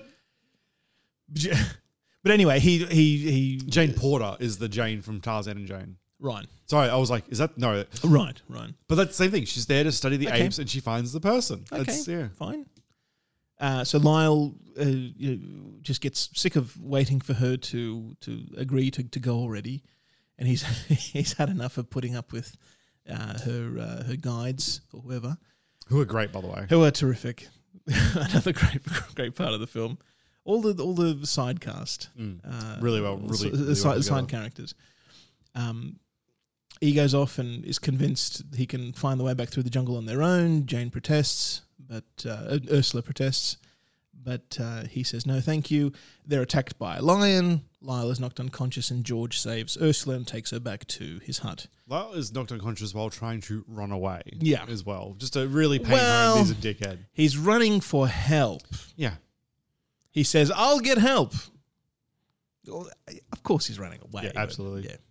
But anyway, he... he, he Jane Porter is the Jane from Tarzan and Jane. Right. Sorry, I was like, is that... No. Right, right. But that's the same thing. She's there to study the Okay. apes and she finds the person. Okay, That's, yeah. fine. Uh, so Lyle uh, you know, just gets sick of waiting for her to to agree to, to go already, and he's he's had enough of putting up with uh, her uh, her guides or whoever, Who are great, by the way. who are terrific. Another great great part of the film. All the all the side cast, Mm. uh, Really well, really- the, really well side, the side together. characters. Um, he goes off and is convinced he can find the way back through the jungle on their own. Jane protests, but uh, Ursula protests, but uh, he says no, thank you. They're attacked by a lion. Lyle is knocked unconscious, and George saves Ursula and takes her back to his hut. Lyle is knocked unconscious while trying to run away. Yeah. As well. Just to really paint Well, home he's a dickhead. He's running for help. Yeah. He says, "I'll get help." Well, of course, he's running away. Yeah, but absolutely. Yeah.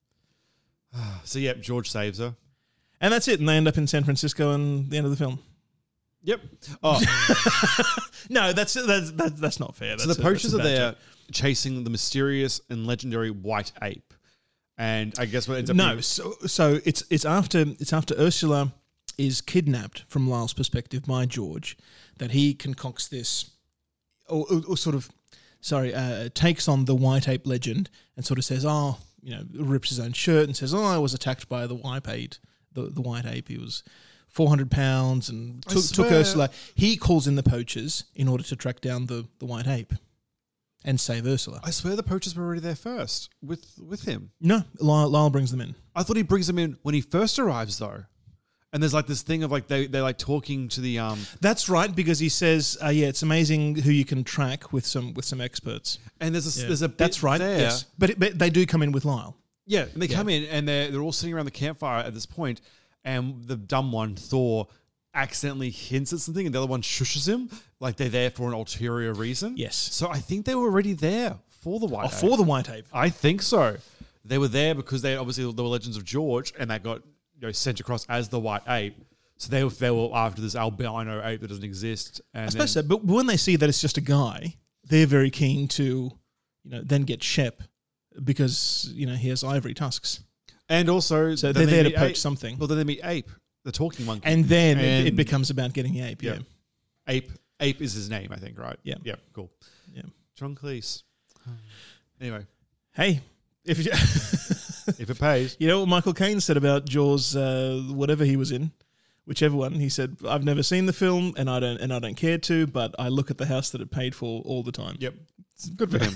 So, yeah, George saves her. And that's it. And they end up in San Francisco and the end of the film. Yep. Oh, No, that's that's that's, that's not fair. so That's the a- poachers that's are a bad there joke. chasing the mysterious and legendary white ape. And I guess what ends up No, being- so so it's it's after it's after Ursula is kidnapped from Lyle's perspective by George that he concocts this, or, or, or sort of, sorry, uh, takes on the white ape legend and sort of says, oh, you know, rips his own shirt and says, oh, I was attacked by the white ape. The the white ape. He was four hundred pounds and I took, took swear- Ursula. He calls in the poachers in order to track down the, the white ape and save Ursula. I swear the poachers were already there first with, with him. No, Lyle, Lyle brings them in. I thought he brings them in when he first arrives, though. And there's like this thing of like they they're like talking to the um That's right, because he says, uh, "Yeah, it's amazing who you can track with some with some experts." and there's a Yeah. there's a bit That's right. there. Yes, but, it, but they do come in with Lyle. Yeah, and they Yeah. come in and they're they're all sitting around the campfire at this point, and the dumb one Thor accidentally hints at something, and the other one shushes him like they're there for an ulterior reason. Yes. So I think they were already there for the white Oh, ape. for the white ape. I think so. They were there because they obviously there were legends of George, and that got you know sent across as the white ape. So they were, they were after this albino ape that doesn't exist. And I suppose then- so, but when they see that it's just a guy, they're very keen to, you know, then get Shep because you know he has ivory tusks, And also, so then they're they there to meet poach ape. something. Well, then they meet Ape, the talking monkey. And then it, it And- becomes about getting the ape. Yeah, Yeah. Ape Ape is his name, I think, right? Yeah. Yeah, cool. yeah. John Cleese. Anyway, Hey, if you, if it pays. you know what Michael Caine said about Jaws, uh, whatever he was in, whichever one, he said, "I've never seen the film, and I don't, and I don't care to, but I look at the house that it paid for all the time." Yep. Good for him.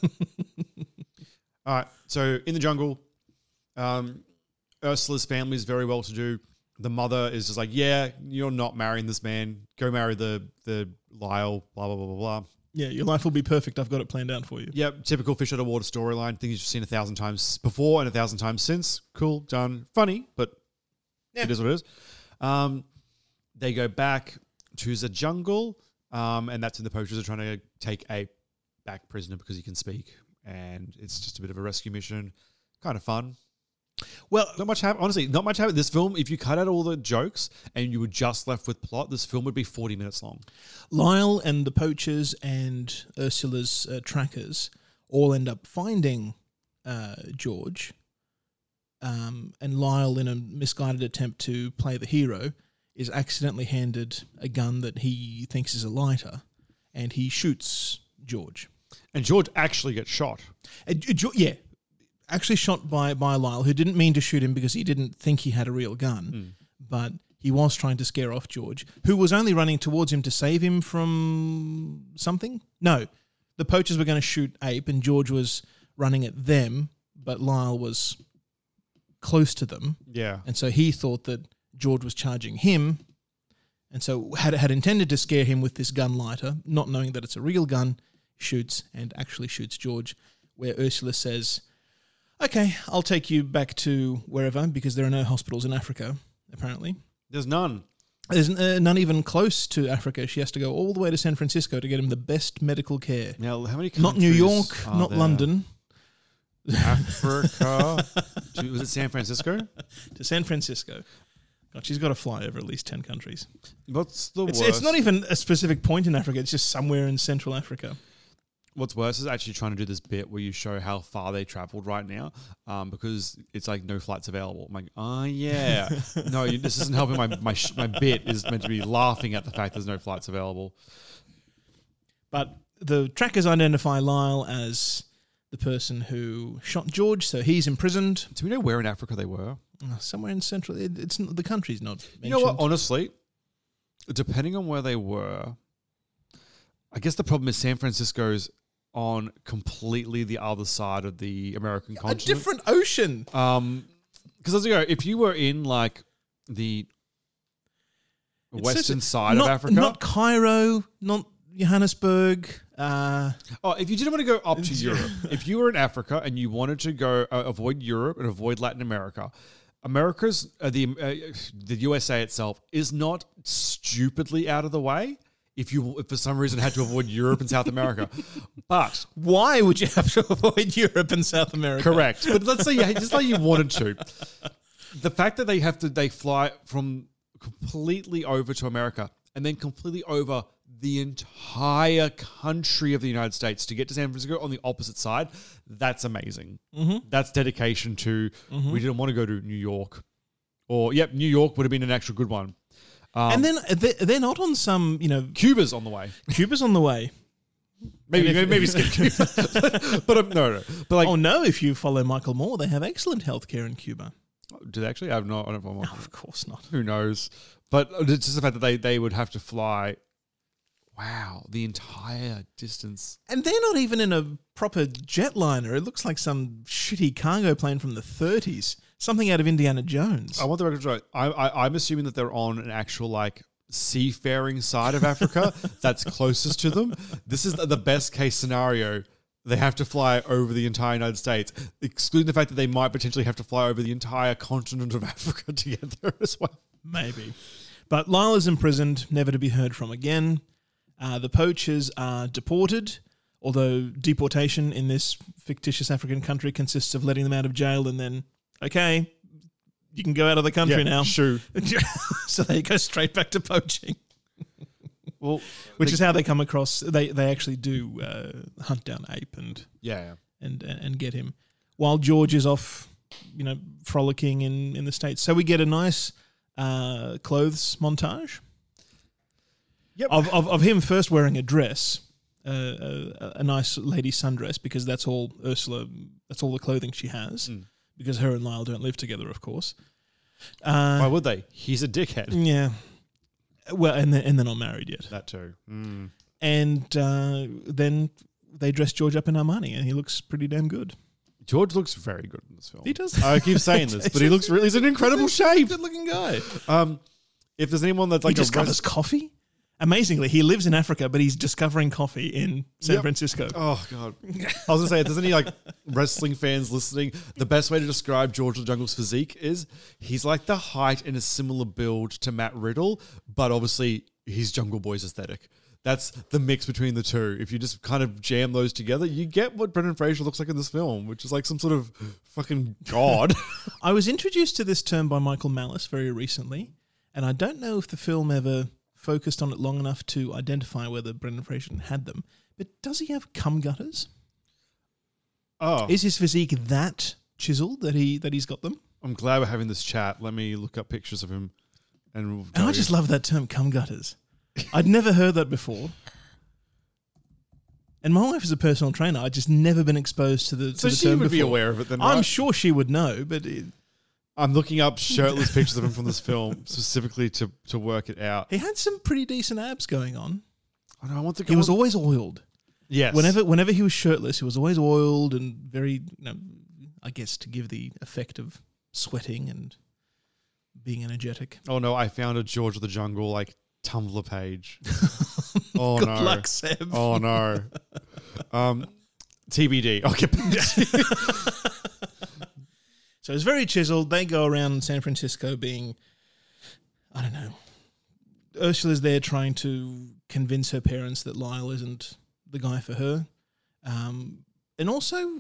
All right. So in the jungle, um, Ursula's family is very well to do. The mother is just like, yeah, you're not marrying this man. Go marry the the Lyle, blah, blah, blah, blah, blah. Yeah, your life will be perfect. I've got it planned out for you. Yep, typical fish out of water storyline. Things you've seen a thousand times before and a thousand times since. Cool, done. Funny, but it is what it is. Um, they go back to the jungle, um, and that's when the poachers are trying to take a back prisoner because he can speak. And it's just a bit of a rescue mission. Kind of fun. Well, Not much happen. Honestly, not much happen. This film, if you cut out all the jokes and you were just left with plot, this film would be forty minutes long. Lyle and the poachers and Ursula's uh, trackers all end up finding uh, George, um, and Lyle, in a misguided attempt to play the hero, is accidentally handed a gun that he thinks is a lighter, and he shoots George. And George actually gets shot. Uh, Jo- yeah, actually shot by, by Lyle, who didn't mean to shoot him because he didn't think he had a real gun, Mm. but he was trying to scare off George, who was only running towards him to save him from something. No, the poachers were going to shoot Ape, and George was running at them, but Lyle was close to them. Yeah. And so he thought that George was charging him, and so had had intended to scare him with this gun lighter, not knowing that it's a real gun, shoots and actually shoots George, where Ursula says, okay, I'll take you back to wherever, because there are no hospitals in Africa, apparently. There's none. There's uh, none even close to Africa. She has to go all the way to San Francisco to get him the best medical care. Now, how many Not New countries York, are not there? London. Africa. To- was it San Francisco? To San Francisco. God, she's got to fly over at least ten countries. What's the It's, worst? it's not even a specific point in Africa. It's just somewhere in Central Africa. What's worse is actually trying to do this bit where you show how far they traveled right now, um, because it's like no flights available. I'm like, oh yeah, no, you, this isn't helping my my sh- my bit is meant to be laughing at the fact there's no flights available. But the trackers identify Lyle as the person who shot George, so he's imprisoned. Do we know where in Africa they were? Uh, somewhere in Central. It, it's not, the country's not mentioned. You know what? Honestly, depending on where they were, I guess the problem is San Francisco's on completely the other side of the American A continent. different ocean. Um, because as you go, if you were in like the It's western such a- side not, of Africa, not Cairo, not Johannesburg. Uh, oh, if you didn't want to go up to Europe, if you were in Africa and you wanted to go uh, avoid Europe and avoid Latin America, America's uh, the uh, the U S A itself is not stupidly out of the way. If you, if for some reason, had to avoid Europe and South America, but why would you have to avoid Europe and South America? correct. But let's say you just like you wanted to. The fact that they have to, they fly from completely over to America and then completely over the entire country of the United States to get to San Francisco on the opposite side, that's amazing. Mm-hmm. That's dedication to, Mhm. we didn't want to go to New York. Or, yep, New York would have been an actual good one. Um, and then they're, they're not on some, you know... Cuba's on the way. Cuba's on the way. Maybe And if- maybe skip Cuba. but, but um, no, no. But like, oh, no, if you follow Michael Moore, they have excellent healthcare in Cuba. do they actually? I have no, I don't know. No, of course not. Who knows? But it's just the fact that they, they would have to fly, wow, the entire distance. And they're not even in a proper jetliner. It looks like some shitty cargo plane from the thirties. Something out of Indiana Jones. I want the record to show. I, I, I'm assuming that they're on an actual like seafaring side of Africa that's closest to them. This is the best case scenario. They have to fly over the entire United States, excluding the fact that they might potentially have to fly over the entire continent of Africa to get there as well. Maybe. But Lyle is imprisoned, never to be heard from again. Uh, the poachers are deported, although deportation in this fictitious African country consists of letting them out of jail and then, okay, you can go out of the country Yeah, now. shoo. So they go straight back to poaching. Well, Which they- is how they come across. They they actually do uh, hunt down Ape and Yeah, yeah. and and get him, while George is off, you know, frolicking in, in the States. So we get a nice uh, clothes montage. Yep. Of, of of him first wearing a dress, uh, a, a nice lady sundress, because that's all Ursula. That's all the clothing she has, Mm. because her and Lyle don't live together, of course. Uh, Why would they? He's a dickhead. Yeah. Well, and they're, and they're not married yet. That too. Mm. And uh, then they dress George up in Armani, and he looks pretty damn good. George looks very good in this film. He does. I keep saying this, but he looks really, he's in incredible shape. Good looking guy. Um, if there's anyone that's like he a discovers res- coffee. Amazingly, he lives in Africa, but he's discovering coffee in San Yep. Francisco. Oh god! I was gonna say, if there's any like wrestling fans listening, the best way to describe George of the Jungle's physique is he's like the height and a similar build to Matt Riddle, but obviously he's Jungle Boy's aesthetic. That's the mix between the two. If you just kind of jam those together, you get what Brendan Fraser looks like in this film, which is like some sort of fucking god. I was introduced to this term by Michael Malice very recently, and I don't know if the film ever focused on it long enough to identify whether Brendan Fraser had them. But does he have cum gutters? Oh, Is his physique that chiseled that he that he's got them? I'm glad we're having this chat. Let me look up pictures of him and And I just love that term, cum gutters. I'd never heard that before. And my wife is a personal trainer. I'd just never been exposed to the, to So the she term would be before. aware of it then, I'm right? sure she would know, but it, I'm looking up shirtless pictures of him from this film specifically to to work it out. he had some pretty decent abs going on. I know, I want to. He was always oiled. Yes. Whenever whenever he was shirtless, he was always oiled and very, you know, I guess to give the effect of sweating and being energetic. Oh no, I found a George of the Jungle like Tumblr page. Oh Good no. luck, Seb. Oh no. Um, T B D. I'll get back to you. So it's very chiseled. They go around San Francisco being, I don't know, Ursula's there trying to convince her parents that Lyle isn't the guy for her. Um, and also,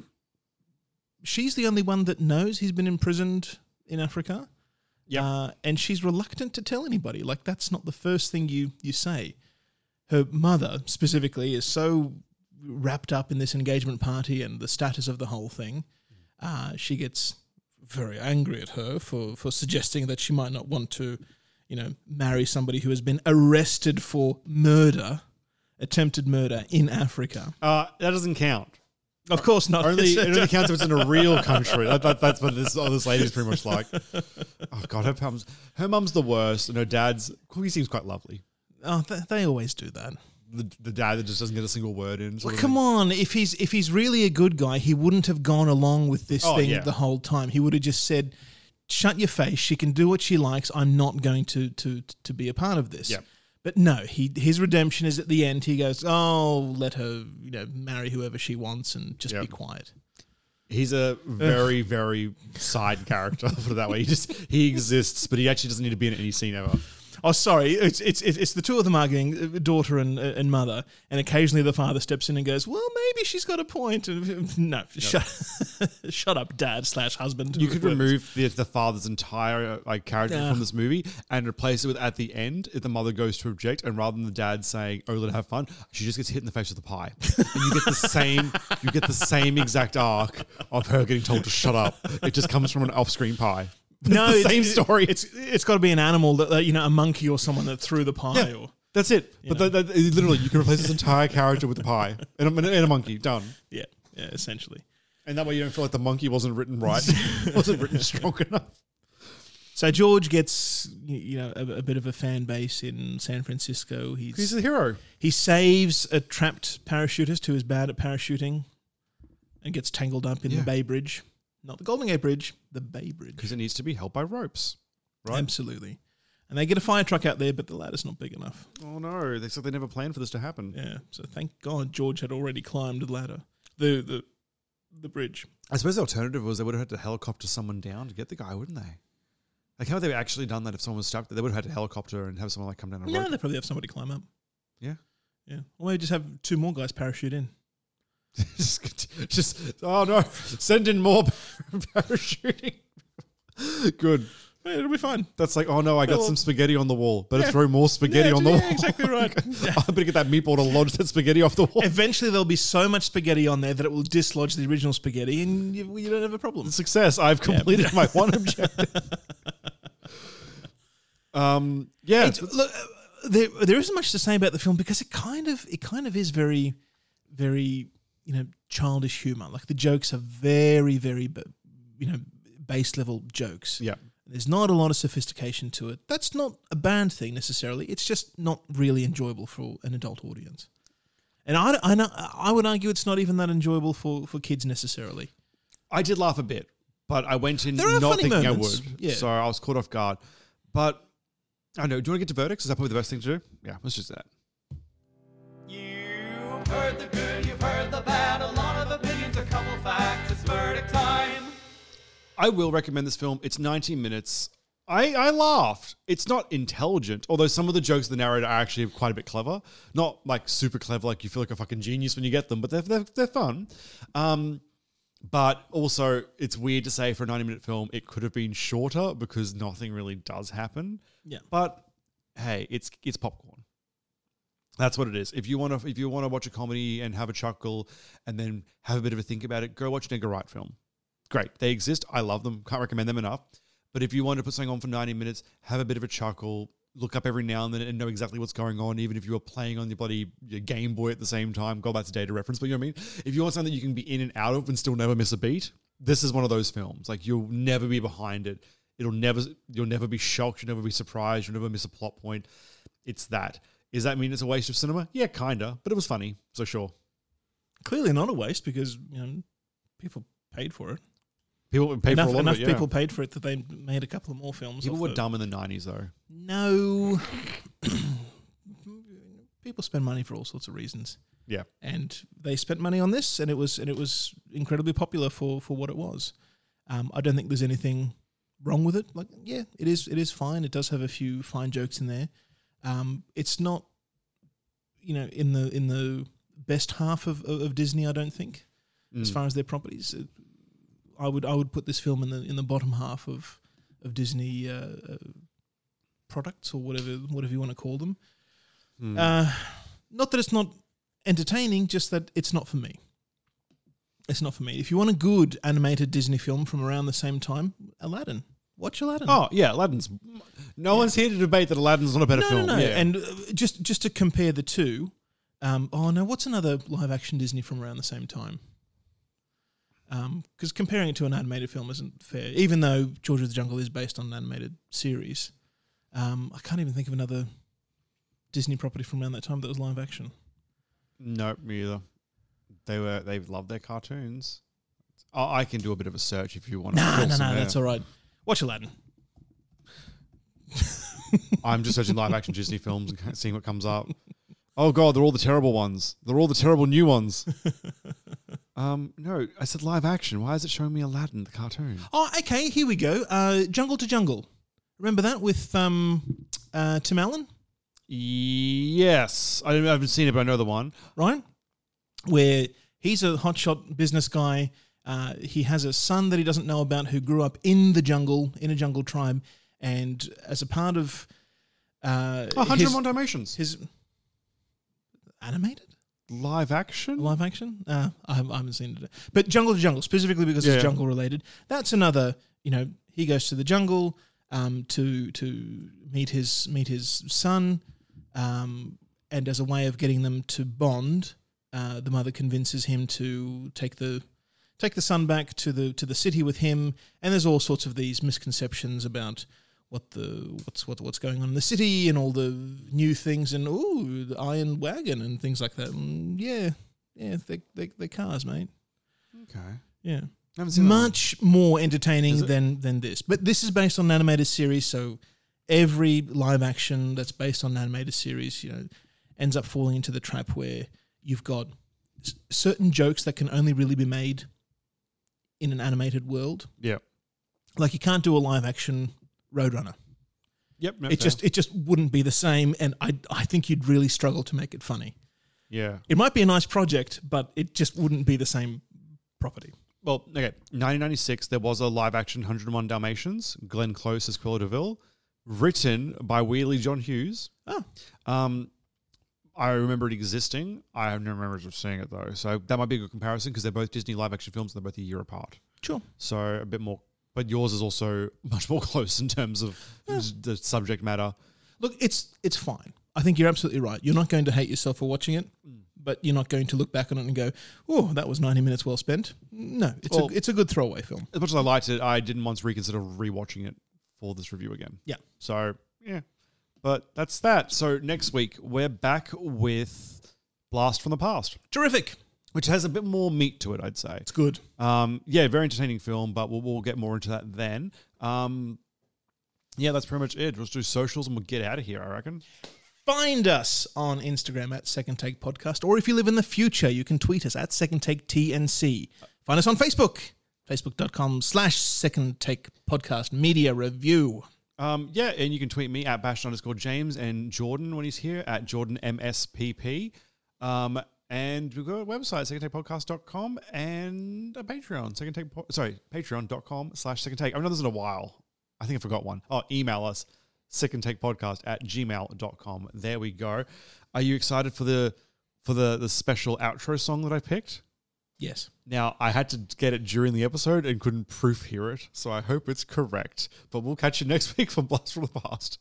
she's the only one that knows he's been imprisoned in Africa. Yeah. Uh, and she's reluctant to tell anybody. Like, that's not the first thing you, you say. Her mother, specifically, is so wrapped up in this engagement party and the status of the whole thing. Uh, she gets very angry at her for, for suggesting that she might not want to, you know, marry somebody who has been arrested for murder, attempted murder in Africa. Uh, that doesn't count. Of course not. Only, it only counts if it's in a real country. That, that, that's what this, oh, this lady's pretty much like. Oh, God, her mum's, her mum's the worst, and her dad's, he seems quite lovely. Oh, th- they always do that. The, the dad that just doesn't get a single word in. Well, come on. If he's if he's really a good guy, he wouldn't have gone along with this Oh, thing yeah. the whole time. He would have just said, shut your face. She can do what she likes. I'm not going to to to be a part of this. Yeah. But no, he his redemption is at the end. He goes, oh, let her, you know, marry whoever she wants and just Yep. be quiet. He's a very, very side character, put it that way. He just he exists, but he actually doesn't need to be in any scene ever. Oh, sorry. It's it's it's the two of them arguing, uh, daughter and uh, and mother, and occasionally the father steps in and goes, "Well, maybe she's got a point." And, no, shut shut up, dad slash husband. You could remove the, the father's entire like character Yeah. from this movie and replace it with at the end, if the mother goes to object, and rather than the dad saying, "Oh, let her have fun," she just gets hit in the face with a pie, and you get the same you get the same exact arc of her getting told to shut up. It just comes from an off-screen pie. It's No, the it's- same it- story. It's it's got to be an animal that, that you know, a monkey or someone that threw the pie. Yeah, Or that's it. you But know. that, that, literally, you can replace this entire character with a pie and a, and a monkey. Done. yeah, yeah, essentially. And that way you don't feel like the monkey wasn't written right. wasn't written strong enough. So George gets y- you know a, a bit of a fan base in San Francisco. He's He's a hero. He saves a trapped parachutist who is bad at parachuting and gets tangled up in Yeah. the Bay Bridge. Not the Golden Gate Bridge, the Bay Bridge. Because it needs to be held by ropes. Right? Absolutely. And they get a fire truck out there, but the ladder's not big enough. Oh no, they said they never planned for this to happen. Yeah. So thank God George had already climbed the ladder. The the the bridge. I suppose the alternative was they would have had to helicopter someone down to get the guy, wouldn't they? Like, how would they have actually done that if someone was strapped? They would have had to helicopter and have someone like come down a No, rope. they probably have somebody climb up. Yeah. Yeah. Or maybe just have two more guys parachute in. just, just, oh no, send in more parachuting. Good. Yeah, it'll be fine. That's like, oh no, I got Well, some spaghetti on the wall. Better yeah. throw more spaghetti Yeah, on the yeah, wall. exactly right. I better get that meatball to lodge that spaghetti off the wall. Eventually, there'll be so much spaghetti on there that it will dislodge the original spaghetti, and you, you don't have a problem. Success. I've completed my one objective. um, yeah. It's- look, uh, there, there isn't much to say about the film because it kind of it kind of is very, very you know childish humor. Like the jokes are very very b- you know base level jokes. Yeah. There's not a lot of sophistication to it. That's not a bad thing necessarily. It's just not really enjoyable for an adult audience. And I, I, know, I would argue it's not even that enjoyable for, for kids necessarily. I did laugh a bit, but I went in There are not funny thinking moments, I would. yeah. So I was caught off guard. But I don't know. Do you want to get to verdicts? Is that probably the best thing to do? Yeah, let's just do that. You've heard the good, you've heard the bad, a lot of opinions, a couple facts, it's verdict time. I will recommend this film. It's ninety minutes. I, I laughed. It's not intelligent, although some of the jokes of the narrator are actually quite a bit clever. Not like super clever, like you feel like a fucking genius when you get them, but they're, they're, they're fun. Um, but also, it's weird to say for a ninety minute film, it could have been shorter because nothing really does happen. Yeah. But hey, it's it's popcorn. That's what it is. If you want to if you want to watch a comedy and have a chuckle and then have a bit of a think about it, go watch an Edgar Wright film. Great. They exist. I love them. Can't recommend them enough. But if you want to put something on for ninety minutes, have a bit of a chuckle, look up every now and then and know exactly what's going on, even if you were playing on your bloody your Game Boy at the same time. God, that's a data reference, but you know what I mean? If you want something that you can be in and out of and still never miss a beat, this is one of those films. Like, you'll never be behind it. It'll never, you'll never be shocked. You'll never be surprised. You'll never miss a plot point. It's that. Does that mean it's a waste of cinema? Yeah, kinda, but it was funny, so sure. Clearly not a waste because, you know, people paid for it. People paid enough, for a lot enough of it, yeah. people paid for it that they made a couple of more films. People were the, dumb in the nineties, though. No. People spend money for all sorts of reasons. Yeah. And they spent money on this, and it was and it was incredibly popular for, for what it was. Um, I don't think there's anything wrong with it. Like, yeah, it is it is fine. It does have a few fine jokes in there. Um, it's not, you know, in the in the best half of, of, of Disney, I don't think, mm. as far as their properties. It, I would I would put this film in the in the bottom half of of Disney uh, uh, products or whatever whatever you want to call them. Mm. Uh, not that it's not entertaining, just that it's not for me. It's not for me. If you want a good animated Disney film from around the same time, Aladdin. Watch Aladdin. Oh, yeah, Aladdin's... No yeah. one's here to debate that Aladdin's not a better no, film. No, no, yeah. And uh, just just to compare the two, um, oh, no, what's another live-action Disney from around the same time? Because um, comparing it to an animated film isn't fair, even though George of the Jungle is based on an animated series. Um, I can't even think of another Disney property from around that time that was live-action. No, me either. They were they loved their cartoons. Oh, I can do a bit of a search if you want. Nah, to no, no, no, that's all right. Watch Aladdin. I'm just searching live action Disney films and seeing what comes up. Oh god, they're all the terrible ones. They're all the terrible new ones. um, no, I said live action. Why is it showing me Aladdin, the cartoon? Oh, okay, here we go. Uh, Jungle to Jungle. Remember that with um, uh, Tim Allen? Yes, I haven't seen it, but I know the one. Right, where he's a hotshot business guy. Uh, he has a son that he doesn't know about who grew up in the jungle, in a jungle tribe, and as a part of uh, oh, one hundred and one Dalmatians. His animated live action, live action. Uh, I, haven't, I haven't seen it, but Jungle to Jungle specifically because yeah. it's jungle related. That's another. You know, he goes to the jungle um, to to meet his meet his son, um, and as a way of getting them to bond, uh, the mother convinces him to take the. Take the son back to the to the city with him, and there's all sorts of these misconceptions about what the what's what what's going on in the city and all the new things and ooh the Iron Wagon and things like that. And yeah, yeah, they they they're cars, mate. Okay, yeah, I haven't seen much more entertaining than than this. But this is based on an animated series, so every live action that's based on an animated series, you know, ends up falling into the trap where you've got s- certain jokes that can only really be made in an animated world. Yeah. Like you can't do a live action Roadrunner. Yep. No, it fair. just it just wouldn't be the same, and I I think you'd really struggle to make it funny. Yeah. It might be a nice project, but it just wouldn't be the same property. Well, okay. nineteen ninety-six, there was a live action one hundred and one Dalmatians, Glenn Close as Cruella de Vil, written by Wheelie John Hughes. Oh. Um I remember it existing. I have no memories of seeing it though, so that might be a good comparison because they're both Disney live-action films and they're both a year apart. Sure. So a bit more, but yours is also much more close in terms of yeah. the subject matter. Look, it's it's fine. I think you're absolutely right. You're not going to hate yourself for watching it, mm. but you're not going to look back on it and go, "Oh, that was ninety minutes well spent." No, it's well, a it's a good throwaway film. As much as I liked it, I didn't once reconsider rewatching it for this review again. Yeah. So yeah. But that's that. So next week, we're back with Blast from the Past. Terrific. Which has a bit more meat to it, I'd say. It's good. Um, yeah, very entertaining film, but we'll, we'll get more into that then. Um, yeah, that's pretty much it. Let's do socials and we'll get out of here, I reckon. Find us on Instagram at Second Take Podcast, or if you live in the future, you can tweet us at Second Take T N C. Find us on Facebook, facebook.com slash Second Take Podcast Media Review. Um, yeah, and you can tweet me at bash underscore James and Jordan when he's here at Jordan M S P P. Um, and we've got a website, second take podcast dot com, and a Patreon, second take, po- sorry, patreon.com slash second take. I've done this in a while. I think I forgot one. Oh, email us, second take podcast at gmail dot com. There we go. Are you excited for the for the, the special outro song that I picked? Yes. Now, I had to get it during the episode and couldn't proofhear it, so I hope it's correct. But we'll catch you next week for Blast from the Past.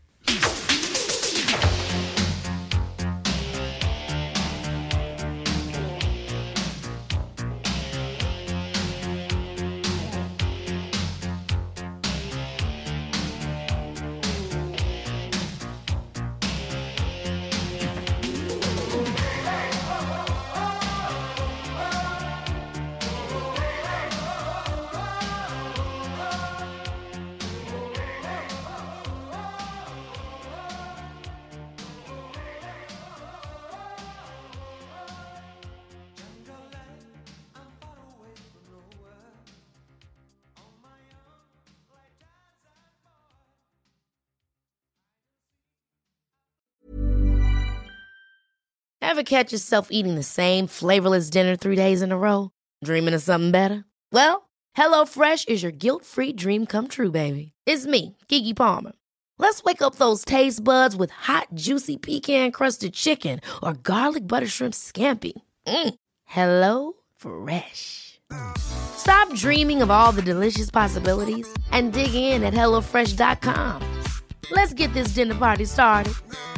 Ever catch yourself eating the same flavorless dinner three days in a row? Dreaming of something better? Well, HelloFresh is your guilt-free dream come true, baby. It's me, Keke Palmer. Let's wake up those taste buds with hot, juicy pecan-crusted chicken or garlic butter shrimp scampi. Mm. Hello Fresh. Stop dreaming of all the delicious possibilities and dig in at HelloFresh dot com. Let's get this dinner party started.